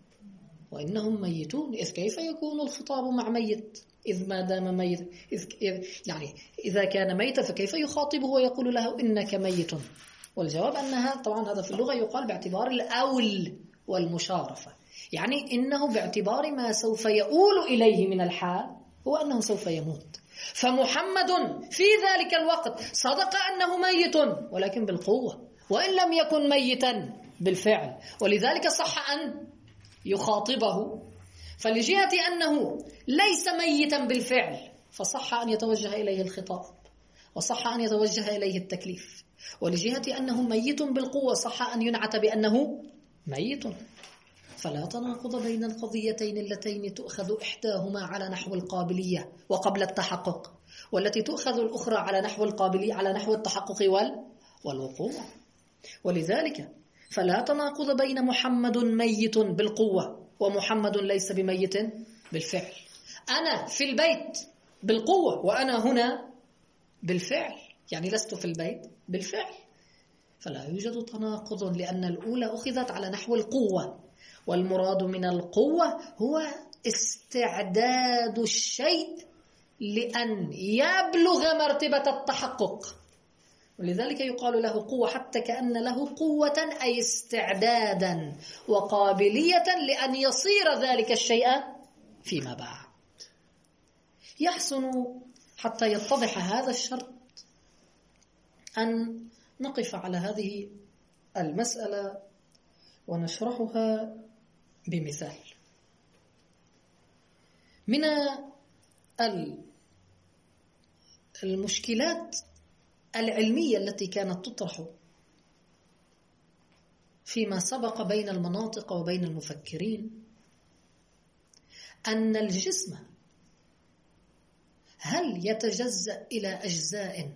وإنهم ميتون، إذ كيف يكون الخطاب مع ميت إذ ما دام ميت، يعني إذا كان ميتا فكيف يخاطبه ويقول له إنك ميت؟ والجواب أنها طبعا هذا في اللغة يقال باعتبار الأول والمشارفة، يعني إنه باعتبار ما سوف يؤول إليه من الحال هو أنه سوف يموت. فمحمد في ذلك الوقت صدق أنه ميت ولكن بالقوة، وإن لم يكن ميتا بالفعل، ولذلك صح أن يخاطبه. فلجهة أنه ليس ميتا بالفعل فصح أن يتوجه إليه الخطاب وصح أن يتوجه إليه التكليف، ولجهة أنه ميت بالقوة صح أن ينعت بأنه ميت. فلا تناقض بين القضيتين اللتين تؤخذ إحداهما على نحو القابلية وقبل التحقق، والتي تؤخذ الأخرى على نحو القابلية على نحو التحقق والوقوع. ولذلك فلا تناقض بين محمد ميت بالقوة ومحمد ليس بميت بالفعل. أنا في البيت بالقوة وأنا هنا بالفعل، يعني لست في البيت بالفعل، فلا يوجد تناقض، لأن الأولى أخذت على نحو القوة، والمراد من القوة هو استعداد الشيء لأن يبلغ مرتبة التحقق، ولذلك يقال له قوة، حتى كأن له قوة أي استعدادا وقابلية لأن يصير ذلك الشيء فيما بعد. يحسن حتى يتضح هذا الشرط أن نقف على هذه المسألة ونشرحها بمثال. من المشكلات العلمية التي كانت تطرح فيما سبق بين المناطق وبين المفكرين أن الجسم هل يتجزأ إلى أجزاء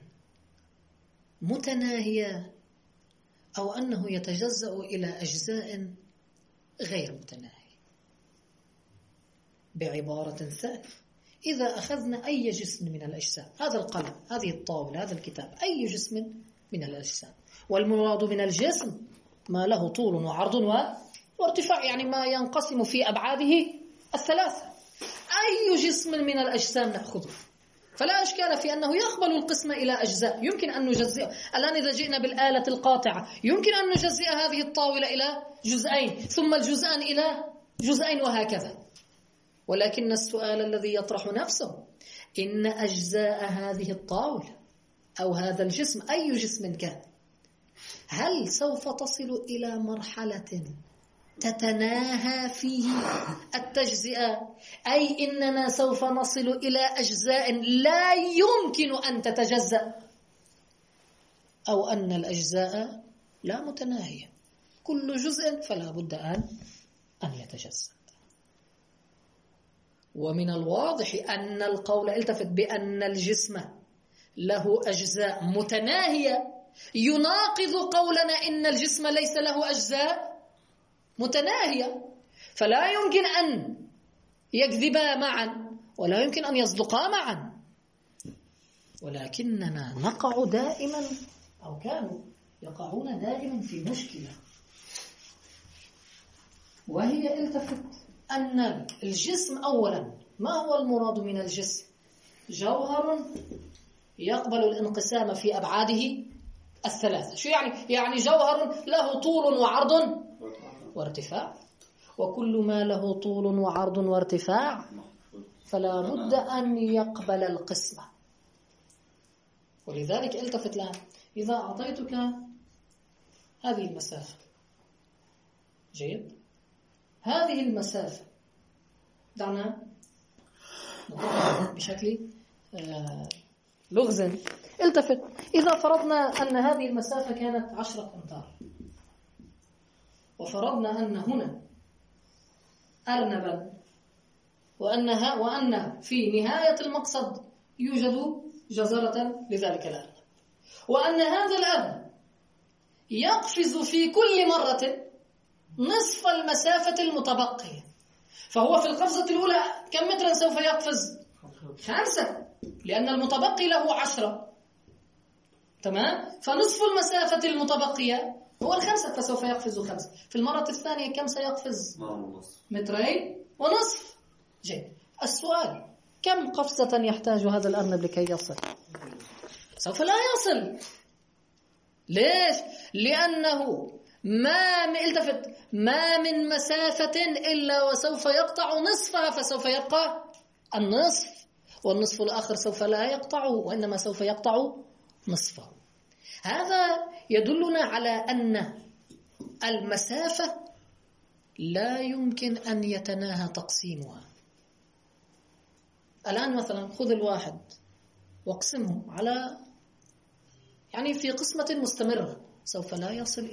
متناهية أو أنه يتجزأ إلى أجزاء غير متناهية. بعبارة ثانية، إذا أخذنا أي جسم من الأجسام، هذا القلم، هذه الطاولة، هذا الكتاب، أي جسم من الأجسام، والمراد من الجسم ما له طول وعرض وارتفاع، يعني ما ينقسم في أبعاده الثلاثة. أي جسم من الأجسام نأخذه فلا إشكال في أنه يقبل القسمة إلى أجزاء يمكن أن نجزئ. الآن إذا جئنا بالآلة القاطعة يمكن أن نجزئ هذه الطاولة إلى جزئين، ثم الجزءان إلى جزئين، وهكذا. ولكن السؤال الذي يطرح نفسه: إن أجزاء هذه الطاولة أو هذا الجسم، أي جسم كان، هل سوف تصل إلى مرحلة تتناهى فيه التجزئة؟ أي إننا سوف نصل إلى أجزاء لا يمكن أن تتجزأ، أو أن الأجزاء لا متناهية، كل جزء فلا بد أن يتجزأ. ومن الواضح أن القول التفت بأن الجسم له أجزاء متناهية يناقض قولنا إن الجسم ليس له أجزاء متناهية، فلا يمكن أن يكذبا معا ولا يمكن أن يصدقا معا. ولكننا نقع دائما، أو كانوا يقعون دائما في مشكلة، وهي التفت أن الجسم أولا، ما هو المراد من الجسم؟ جوهر يقبل الانقسام في أبعاده الثلاثة. شو يعني؟ يعني جوهر له طول وعرض وارتفاع، وكل ما له طول وعرض وارتفاع فلا بد أن يقبل القسمة. ولذلك التفت لها: إذا أعطيتك هذه المسافة، جيد، هذه المسافة، دعنا بشكل لغز. التفت، إذا فرضنا أن هذه المسافة كانت 10 أمتار، وفرضنا أن هنا أرنبا، وأن في نهاية المقصد يوجد جزرة لذلك الأرنب، وأن هذا الأرنب يقفز في كل مرة نصف المسافة المتبقية، فهو في القفزة الأولى كم مترا سوف يقفز؟ 5، لأن المتبقي له 10، تمام؟ فنصف المسافة المتبقية هو 5، فسوف يقفز 5. في المرة الثانية كم سيقفز؟ 2.5 متر. جيد. السؤال: كم قفزة يحتاج هذا الأرنب لكي يصل؟ سوف لا يصل. ليش؟ لأنه ما من مسافة إلا وسوف يقطع نصفها، فسوف يبقى النصف، والنصف الآخر سوف لا يقطعه، وإنما سوف يقطع نصفه. هذا يدلنا على أن المسافة لا يمكن أن يتناهى تقسيمها. الآن مثلا خذ الواحد واقسمه على، يعني في قسمة مستمرة، سوف لا يصل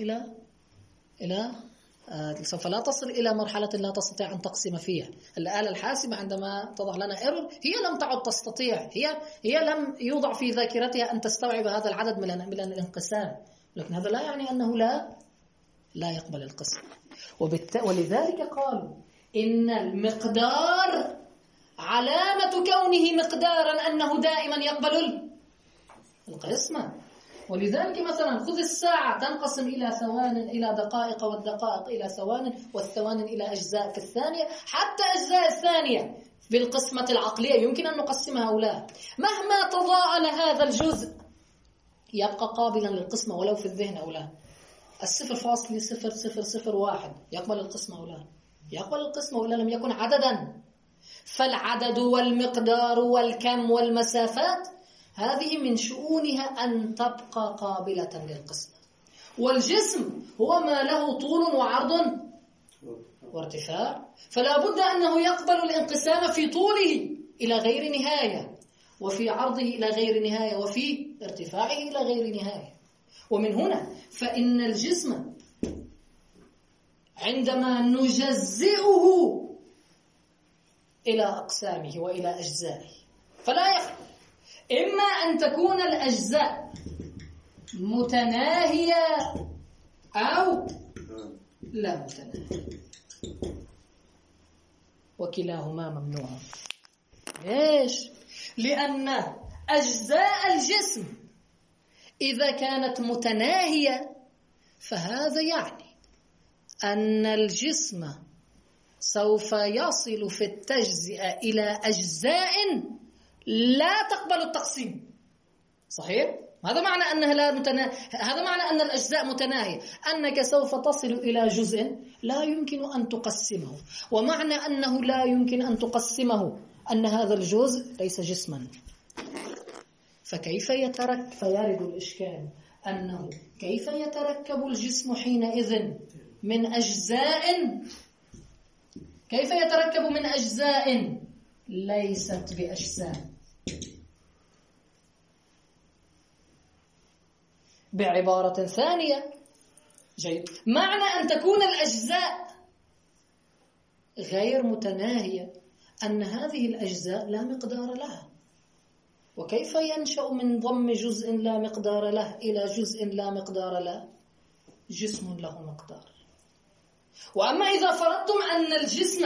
سوف لا تصل إلى مرحلة لا تستطيع أن تقسم فيها. الآلة الحاسبة عندما تضع لنا إيرور هي لم تعد تستطيع، هي لم يوضع في ذاكرتها أن تستوعب هذا العدد من الانقسام، لكن هذا لا يعني أنه لا يقبل القسم. ولذلك قالوا إن المقدار علامة كونه مقدارا أنه دائما يقبل القسمة. ولذلك مثلا خذ الساعة تنقسم إلى ثوان إلى دقائق، والدقائق إلى ثوان، والثوان إلى أجزاء في الثانية، حتى أجزاء الثانية بالقسمة العقلية يمكن أن نقسمها أو لا. مهما تضاءل هذا الجزء يبقى قابلا للقسمة ولو في الذهن أو لا. 0.0001 يقبل القسمة أو لا؟ يقبل القسمة ولا لم يكن عددا. فالعدد والمقدار والكم والمسافات هذه من شؤونها أن تبقى قابلة للقسمة. والجسم هو ما له طول وعرض وارتفاع، فلا بد أنه يقبل الانقسام في طوله إلى غير نهاية، وفي عرضه إلى غير نهاية، وفي ارتفاعه إلى غير نهاية. ومن هنا فإن الجسم عندما نجزئه إلى أقسامه وإلى أجزائه فلا يخلو إما أن تكون الأجزاء متناهية أو لا متناهية، وكلاهما ممنوع. ليش؟ لأن أجزاء الجسم إذا كانت متناهية فهذا يعني أن الجسم سوف يصل في التجزئة إلى أجزاء لا تقبل التقسيم. صحيح؟ هذا معنى أنها هذا معنى أن الأجزاء متناهية، أنك سوف تصل إلى جزء لا يمكن أن تقسمه، ومعنى أنه لا يمكن أن تقسمه أن هذا الجزء ليس جسما. فكيف فيرد الإشكال أنه كيف يتركب الجسم حينئذ من أجزاء، كيف يتركب من أجزاء ليست بأجسام؟ بعبارة ثانية، جيد، معنى أن تكون الأجزاء غير متناهية أن هذه الأجزاء لا مقدار لها. وكيف ينشأ من ضم جزء لا مقدار له إلى جزء لا مقدار له؟ جسم له مقدار. وأما إذا فرضتم أن الجسم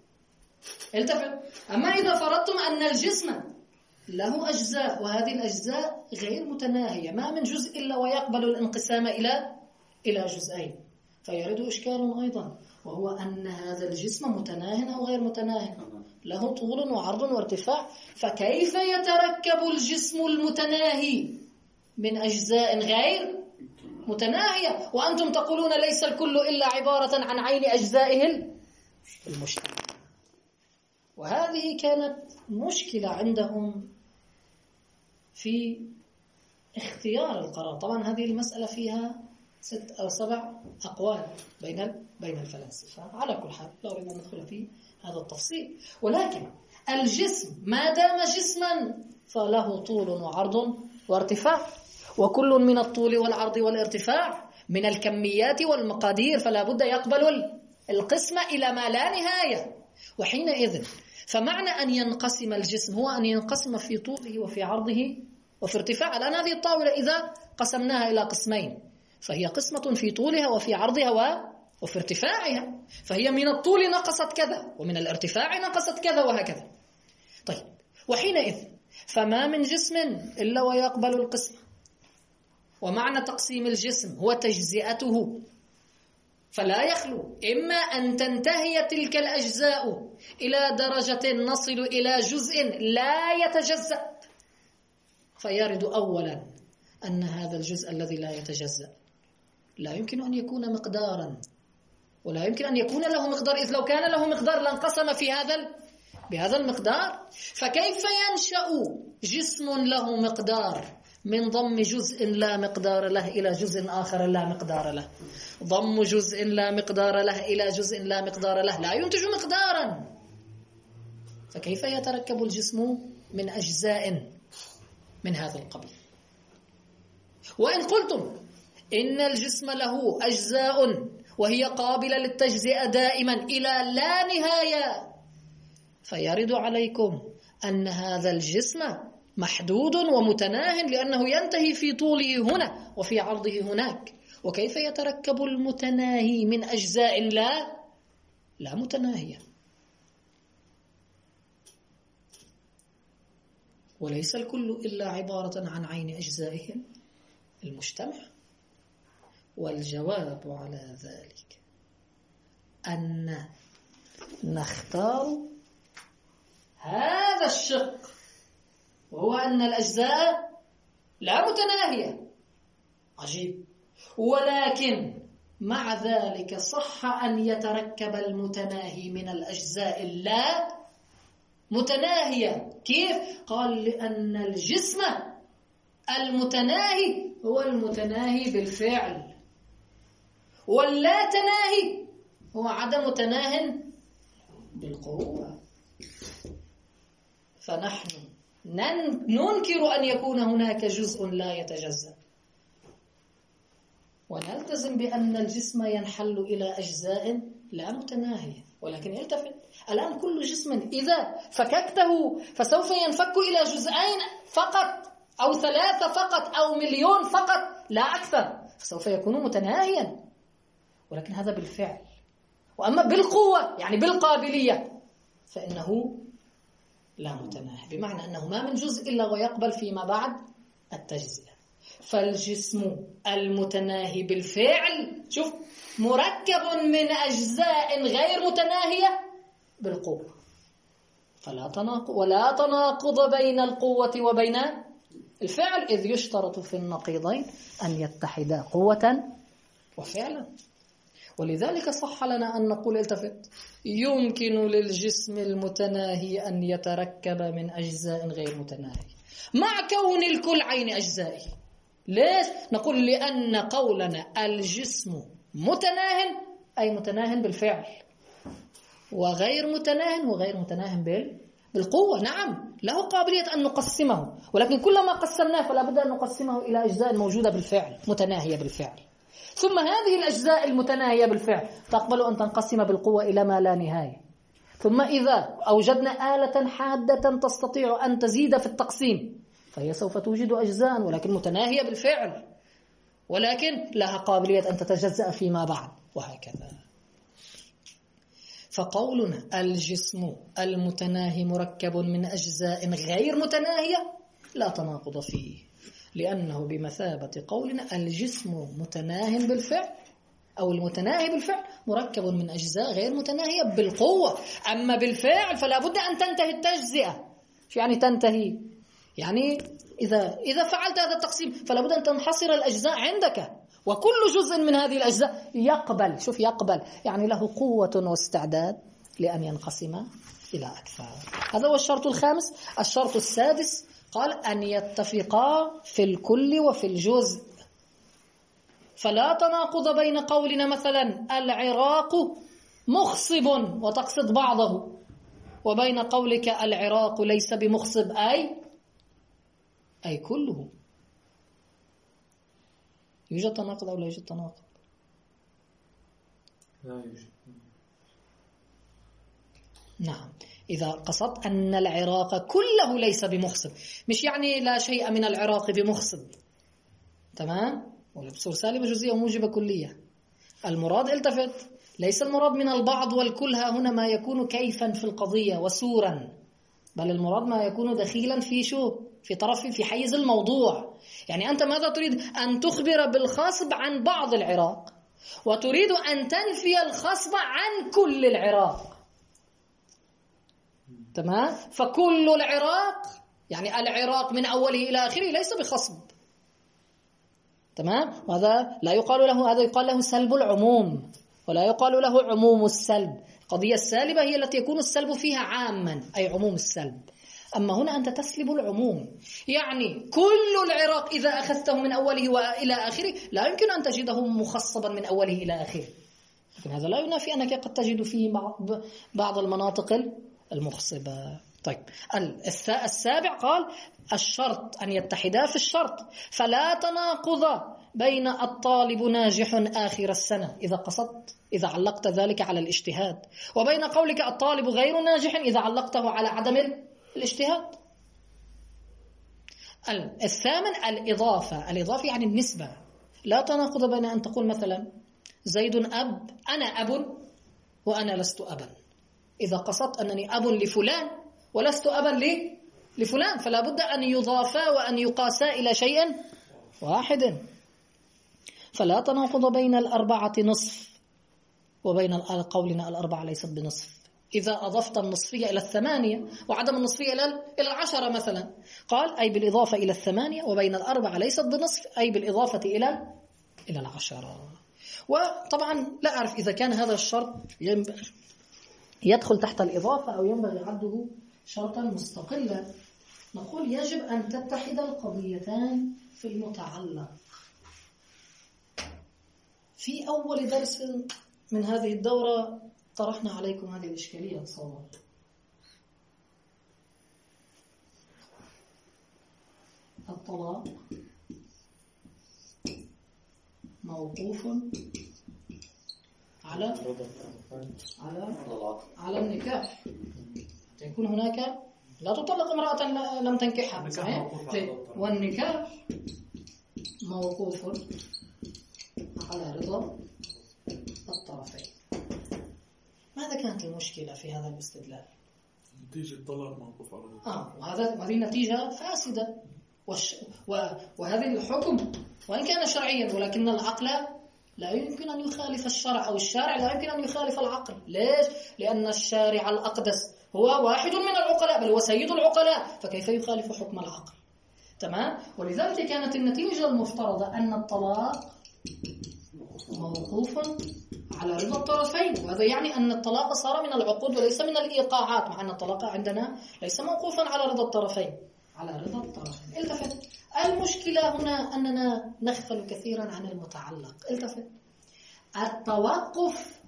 أما إذا فرضتم أن الجسم له أجزاء وهذه الأجزاء غير متناهية، ما من جزء إلا ويقبل الانقسام إلى جزئين، فيرد إشكال أيضا، وهو أن هذا الجسم متناه أو غير متناه، له طول وعرض وارتفاع، فكيف يتركب الجسم المتناهي من أجزاء غير متناهية وأنتم تقولون ليس الكل إلا عبارة عن عين أجزائه المشترك؟ وهذه كانت مشكلة عندهم في اختيار القرار. طبعا هذه المسألة فيها 6 أو 7 أقوال بين الفلاسفة. على كل حال لا أريد أن ندخل في هذا التفصيل، ولكن الجسم ما دام جسما فله طول وعرض وارتفاع، وكل من الطول والعرض والارتفاع من الكميات والمقادير، فلا بد يقبل القسمة إلى ما لا نهاية. وحينئذ فمعنى أن ينقسم الجسم هو أن ينقسم في طوله وفي عرضه وفي ارتفاعه. الآن هذه الطاولة إذا قسمناها إلى قسمين فهي قسمة في طولها وفي عرضها وفي ارتفاعها، فهي من الطول نقصت كذا ومن الارتفاع نقصت كذا وهكذا. طيب، وحينئذ فما من جسم إلا ويقبل القسمة، ومعنى تقسيم الجسم هو تجزئته، فلا يخلو إما أن تنتهي تلك الأجزاء إلى درجة نصل إلى جزء لا يتجزأ، فيرد أولا أن هذا الجزء الذي لا يتجزأ لا يمكن أن يكون مقدارا، ولا يمكن أن يكون له مقدار، إذ لو كان له مقدار لانقسم بهذا المقدار. فكيف ينشأ جسم له مقدار من ضم جزء لا مقدار له إلى جزء آخر لا مقدار له؟ ضم جزء لا مقدار له إلى جزء لا مقدار له لا ينتج مقدارا. فكيف يتركب الجسم من أجزاء من هذا القبيل؟ وإن قلتم إن الجسم له أجزاء وهي قابلة للتجزئة دائما إلى لا نهاية، فيرد عليكم أن هذا الجسم محدود ومتناه، لأنه ينتهي في طوله هنا وفي عرضه هناك. وكيف يتركب المتناهي من أجزاء لا متناهية؟ وليس الكل إلا عبارة عن عين أجزائه المجتمع. والجواب على ذلك أن نختار هذا الشق، وهو أن الأجزاء لا متناهية. عجيب. ولكن مع ذلك صح أن يتركب المتناهي من الأجزاء اللا متناهية. كيف؟ قال لأن الجسم المتناهي هو المتناهي بالفعل، واللا تناهي هو عدم تناه بالقوة. فنحن ننكر أن يكون هناك جزء لا يتجزأ، ونلتزم بأن الجسم ينحل إلى أجزاء لا متناهية. ولكن التفت، الآن كل جسم إذا فككته فسوف ينفك إلى جزئين فقط أو 3 فقط أو 1,000,000 فقط لا أكثر، فسوف يكون متناهيا. ولكن هذا بالفعل. وأما بالقوة يعني بالقابلية فإنه لا متناهي، بمعنى أنه ما من جزء إلا ويقبل فيما بعد التجزئة. فالجسم المتناهي بالفعل شوف مركب من أجزاء غير متناهية بالقوة. ولا تناقض بين القوة وبين الفعل، إذ يشترط في النقيضين أن يتحدا قوة وفعلا. ولذلك صح لنا أن نقول التفت يمكن للجسم المتناهي أن يتركب من أجزاء غير متناهية مع كون الكل عين أجزائه. ليش؟ نقول لأن قولنا الجسم متناه أي متناه بالفعل، وغير متناه بالقوة. نعم له قابلية أن نقسمه، ولكن كلما قسمناه فلا بد أن نقسمه إلى أجزاء موجودة بالفعل متناهية بالفعل، ثم هذه الأجزاء المتناهية بالفعل تقبل أن تنقسم بالقوة إلى ما لا نهاية. ثم إذا أوجدنا آلة حادة تستطيع أن تزيد في التقسيم فهي سوف توجد أجزاء ولكن متناهية بالفعل، ولكن لها قابلية أن تتجزأ فيما بعد، وهكذا. فقولنا الجسم المتناهي مركب من أجزاء غير متناهية لا تناقض فيه، لأنه بمثابة قولنا الجسم متناه بالفعل أو المتناهي بالفعل مركب من أجزاء غير متناهية بالقوة. أما بالفعل فلا بد أن تنتهي التجزئة. شو يعني تنتهي؟ يعني إذا فعلت هذا التقسيم فلا بد أن تنحصر الأجزاء عندك، وكل جزء من هذه الأجزاء يقبل، شوف يقبل يعني له قوة واستعداد لأن ينقسم إلى أكثر. هذا هو الشرط الخامس. الشرط السادس قال أن يتفقا في الكل وفي الجزء. فلا تناقض بين قولنا مثلا العراق مخصب وتقصد بعضه، وبين قولك العراق ليس بمخصب أي كله. يوجد تناقض أو لا يوجد تناقض؟
لا يوجد.
نعم، إذا قصدت أن العراق كله ليس بمخصب، مش يعني لا شيء من العراق بمخصب، تمام؟ ولا بصورة سالبة جزئية وموجبة كلية. المراد التفت، ليس المراد من البعض والكل ها هنا ما يكون كيفا في القضية وسورا، بل المراد ما يكون دخيلا في طرف في حيز الموضوع. يعني أنت ماذا تريد؟ أن تخبر بالخصب عن بعض العراق، وتريد أن تنفي الخصب عن كل العراق، تمام؟ فكل العراق يعني العراق من أوله إلى آخره ليس بخصب، تمام؟ وهذا لا يقال له، هذا يقال له سلب العموم ولا يقال له عموم السلب. القضية السالبة هي التي يكون السلب فيها عاما أي عموم السلب، أما هنا أنت تسلب العموم، يعني كل العراق إذا أخذته من أوله وإلى آخره لا يمكن أن تجده مخصبا من أوله إلى آخره، لكن هذا لا ينافي أنك قد تجد فيه بعض المناطق المخصبة. طيب السابع قال الشرط أن يتحدا في الشرط، فلا تناقض بين الطالب ناجح آخر السنة إذا قصدت، إذا علقت ذلك على الاجتهاد، وبين قولك الطالب غير ناجح إذا علقته على عدم الاجتهاد. الثامن الإضافة يعني النسبة. لا تناقض بين أن تقول مثلا زيد أب، أنا أب وأنا لست أبا، إذا قصدت أنني أب لفلان ولست أبا لفلان فلا بد أن يضافا وأن يقاسا إلى شيء واحد. فلا تناقض بين الأربعة نصف وبين قولنا الأربعة ليست بنصف، إذا أضفت النصفية إلى 8 وعدم النصفية إلى 10 مثلا، قال أي بالإضافة إلى 8، وبين الأربعة ليست بنصف أي بالإضافة إلى 10. وطبعا لا أعرف إذا كان هذا الشرط يدخل تحت الإضافة أو ينبغي عده شرطا مستقلا. نقول يجب أن تتحد القضيتان في المتعلق. في أول درس من هذه الدورة طرحنا عليكم هذه الإشكالية تصور. الطلاق موقوف على النكاح. يكون هناك لا تطلق امرأة لم تنكحها، صحيح؟ والنكاح موقوف على رضا الطرفين. ماذا كانت المشكلة في هذا الاستدلال؟
نتيجة الطلاق موقوف على رضا.
وهذه نتيجة فاسدة، وهذا الحكم وإن كان شرعيا ولكن العقل لا يمكن أن يخالف الشرع، أو الشارع لا يمكن أن يخالف العقل. ليش؟ لأن الشارع الأقدس هو واحد من العقلاء، بل هو سيد العقلاء، فكيف يخالف حكم العقل؟ تمام. ولذلك كانت النتيجة المفترضة أن الطلاق موقوف على رضا الطرفين، وهذا يعني أن الطلاق صار من العقود وليس من الإيقاعات، مع أن الطلاق عندنا ليس موقوفا على رضا الطرفين، على رضا الطرفين. التفت، المشكلة هنا أننا نغفل كثيرا عن المتعلق. التفت، التوقف،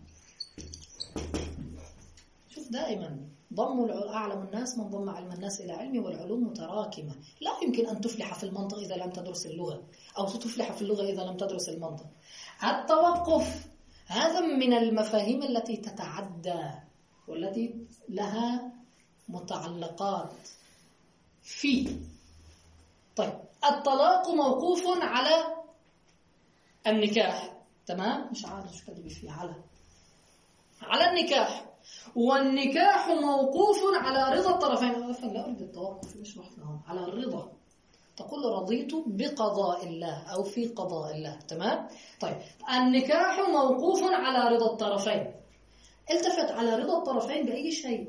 شوف دائما ضم أعلم الناس من ضم علم الناس إلى علمي، والعلوم متراكمة. لا يمكن أن تفلح في المنطق إذا لم تدرس اللغة، أو تفلح في اللغة إذا لم تدرس المنطق. التوقف هذا من المفاهيم التي تتعدى والتي لها متعلقات في. طيب، الطلاق موقوف على النكاح، تمام؟ مش عارف شو كتب فيه، على النكاح، والنكاح موقوف على رضا الطرفين. لا أريد التوقف، ليش رحنا هون؟ على الرضا. تقول رضيت بقضاء الله أو في قضاء الله، تمام؟ طيب، النكاح موقوف على رضا الطرفين. التفت، على رضا الطرفين بأي شيء؟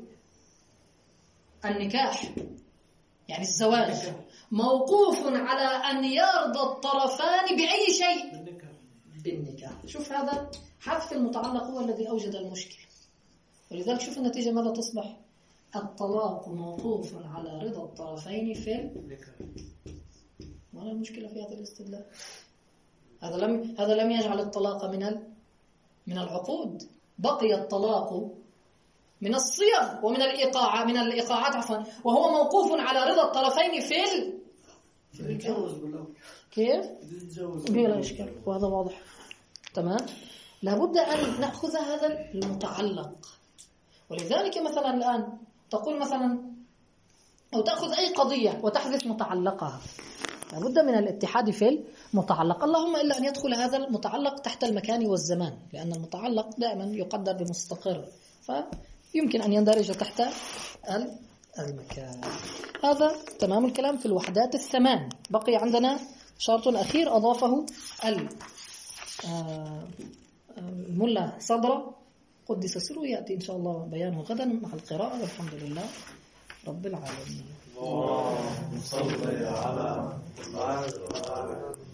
النكاح يعني الزواج موقوف على أن يرضى الطرفان بأي شيء؟ بالنكاح. شوف، هذا حذف المتعلق هو الذي أوجد المشكلة. ولذلك شوف النتيجة ماذا تصبح؟ الطلاق موقوف على رضا الطرفين في النكاح. ما المشكلة في هذا الاستدلال؟ هذا لم يجعل الطلاق من العقود، بقي الطلاق من الصيغ ومن الإيقاعات عفوا، وهو موقوف على رضا الطرفين في النكاح. كيف؟ بلا إشكال، وهذا واضح. تمام. لابد أن نأخذ هذا المتعلق. ولذلك مثلا الآن تقول مثلا، أو تأخذ أي قضية وتحذف متعلقها، لابد من الاتحاد في المتعلق، اللهم إلا أن يدخل هذا المتعلق تحت المكان والزمان، لأن المتعلق دائما يقدر بمستقر، فيمكن أن يندرج تحت المكان. هذا تمام الكلام في الوحدات الثمان. بقي عندنا شرط أخير أضافه الملا صدر قدس سره، يأتي إن شاء الله بيانه غدا مع القراءة، والحمد لله رب العالمين. اللهم صل على محمد.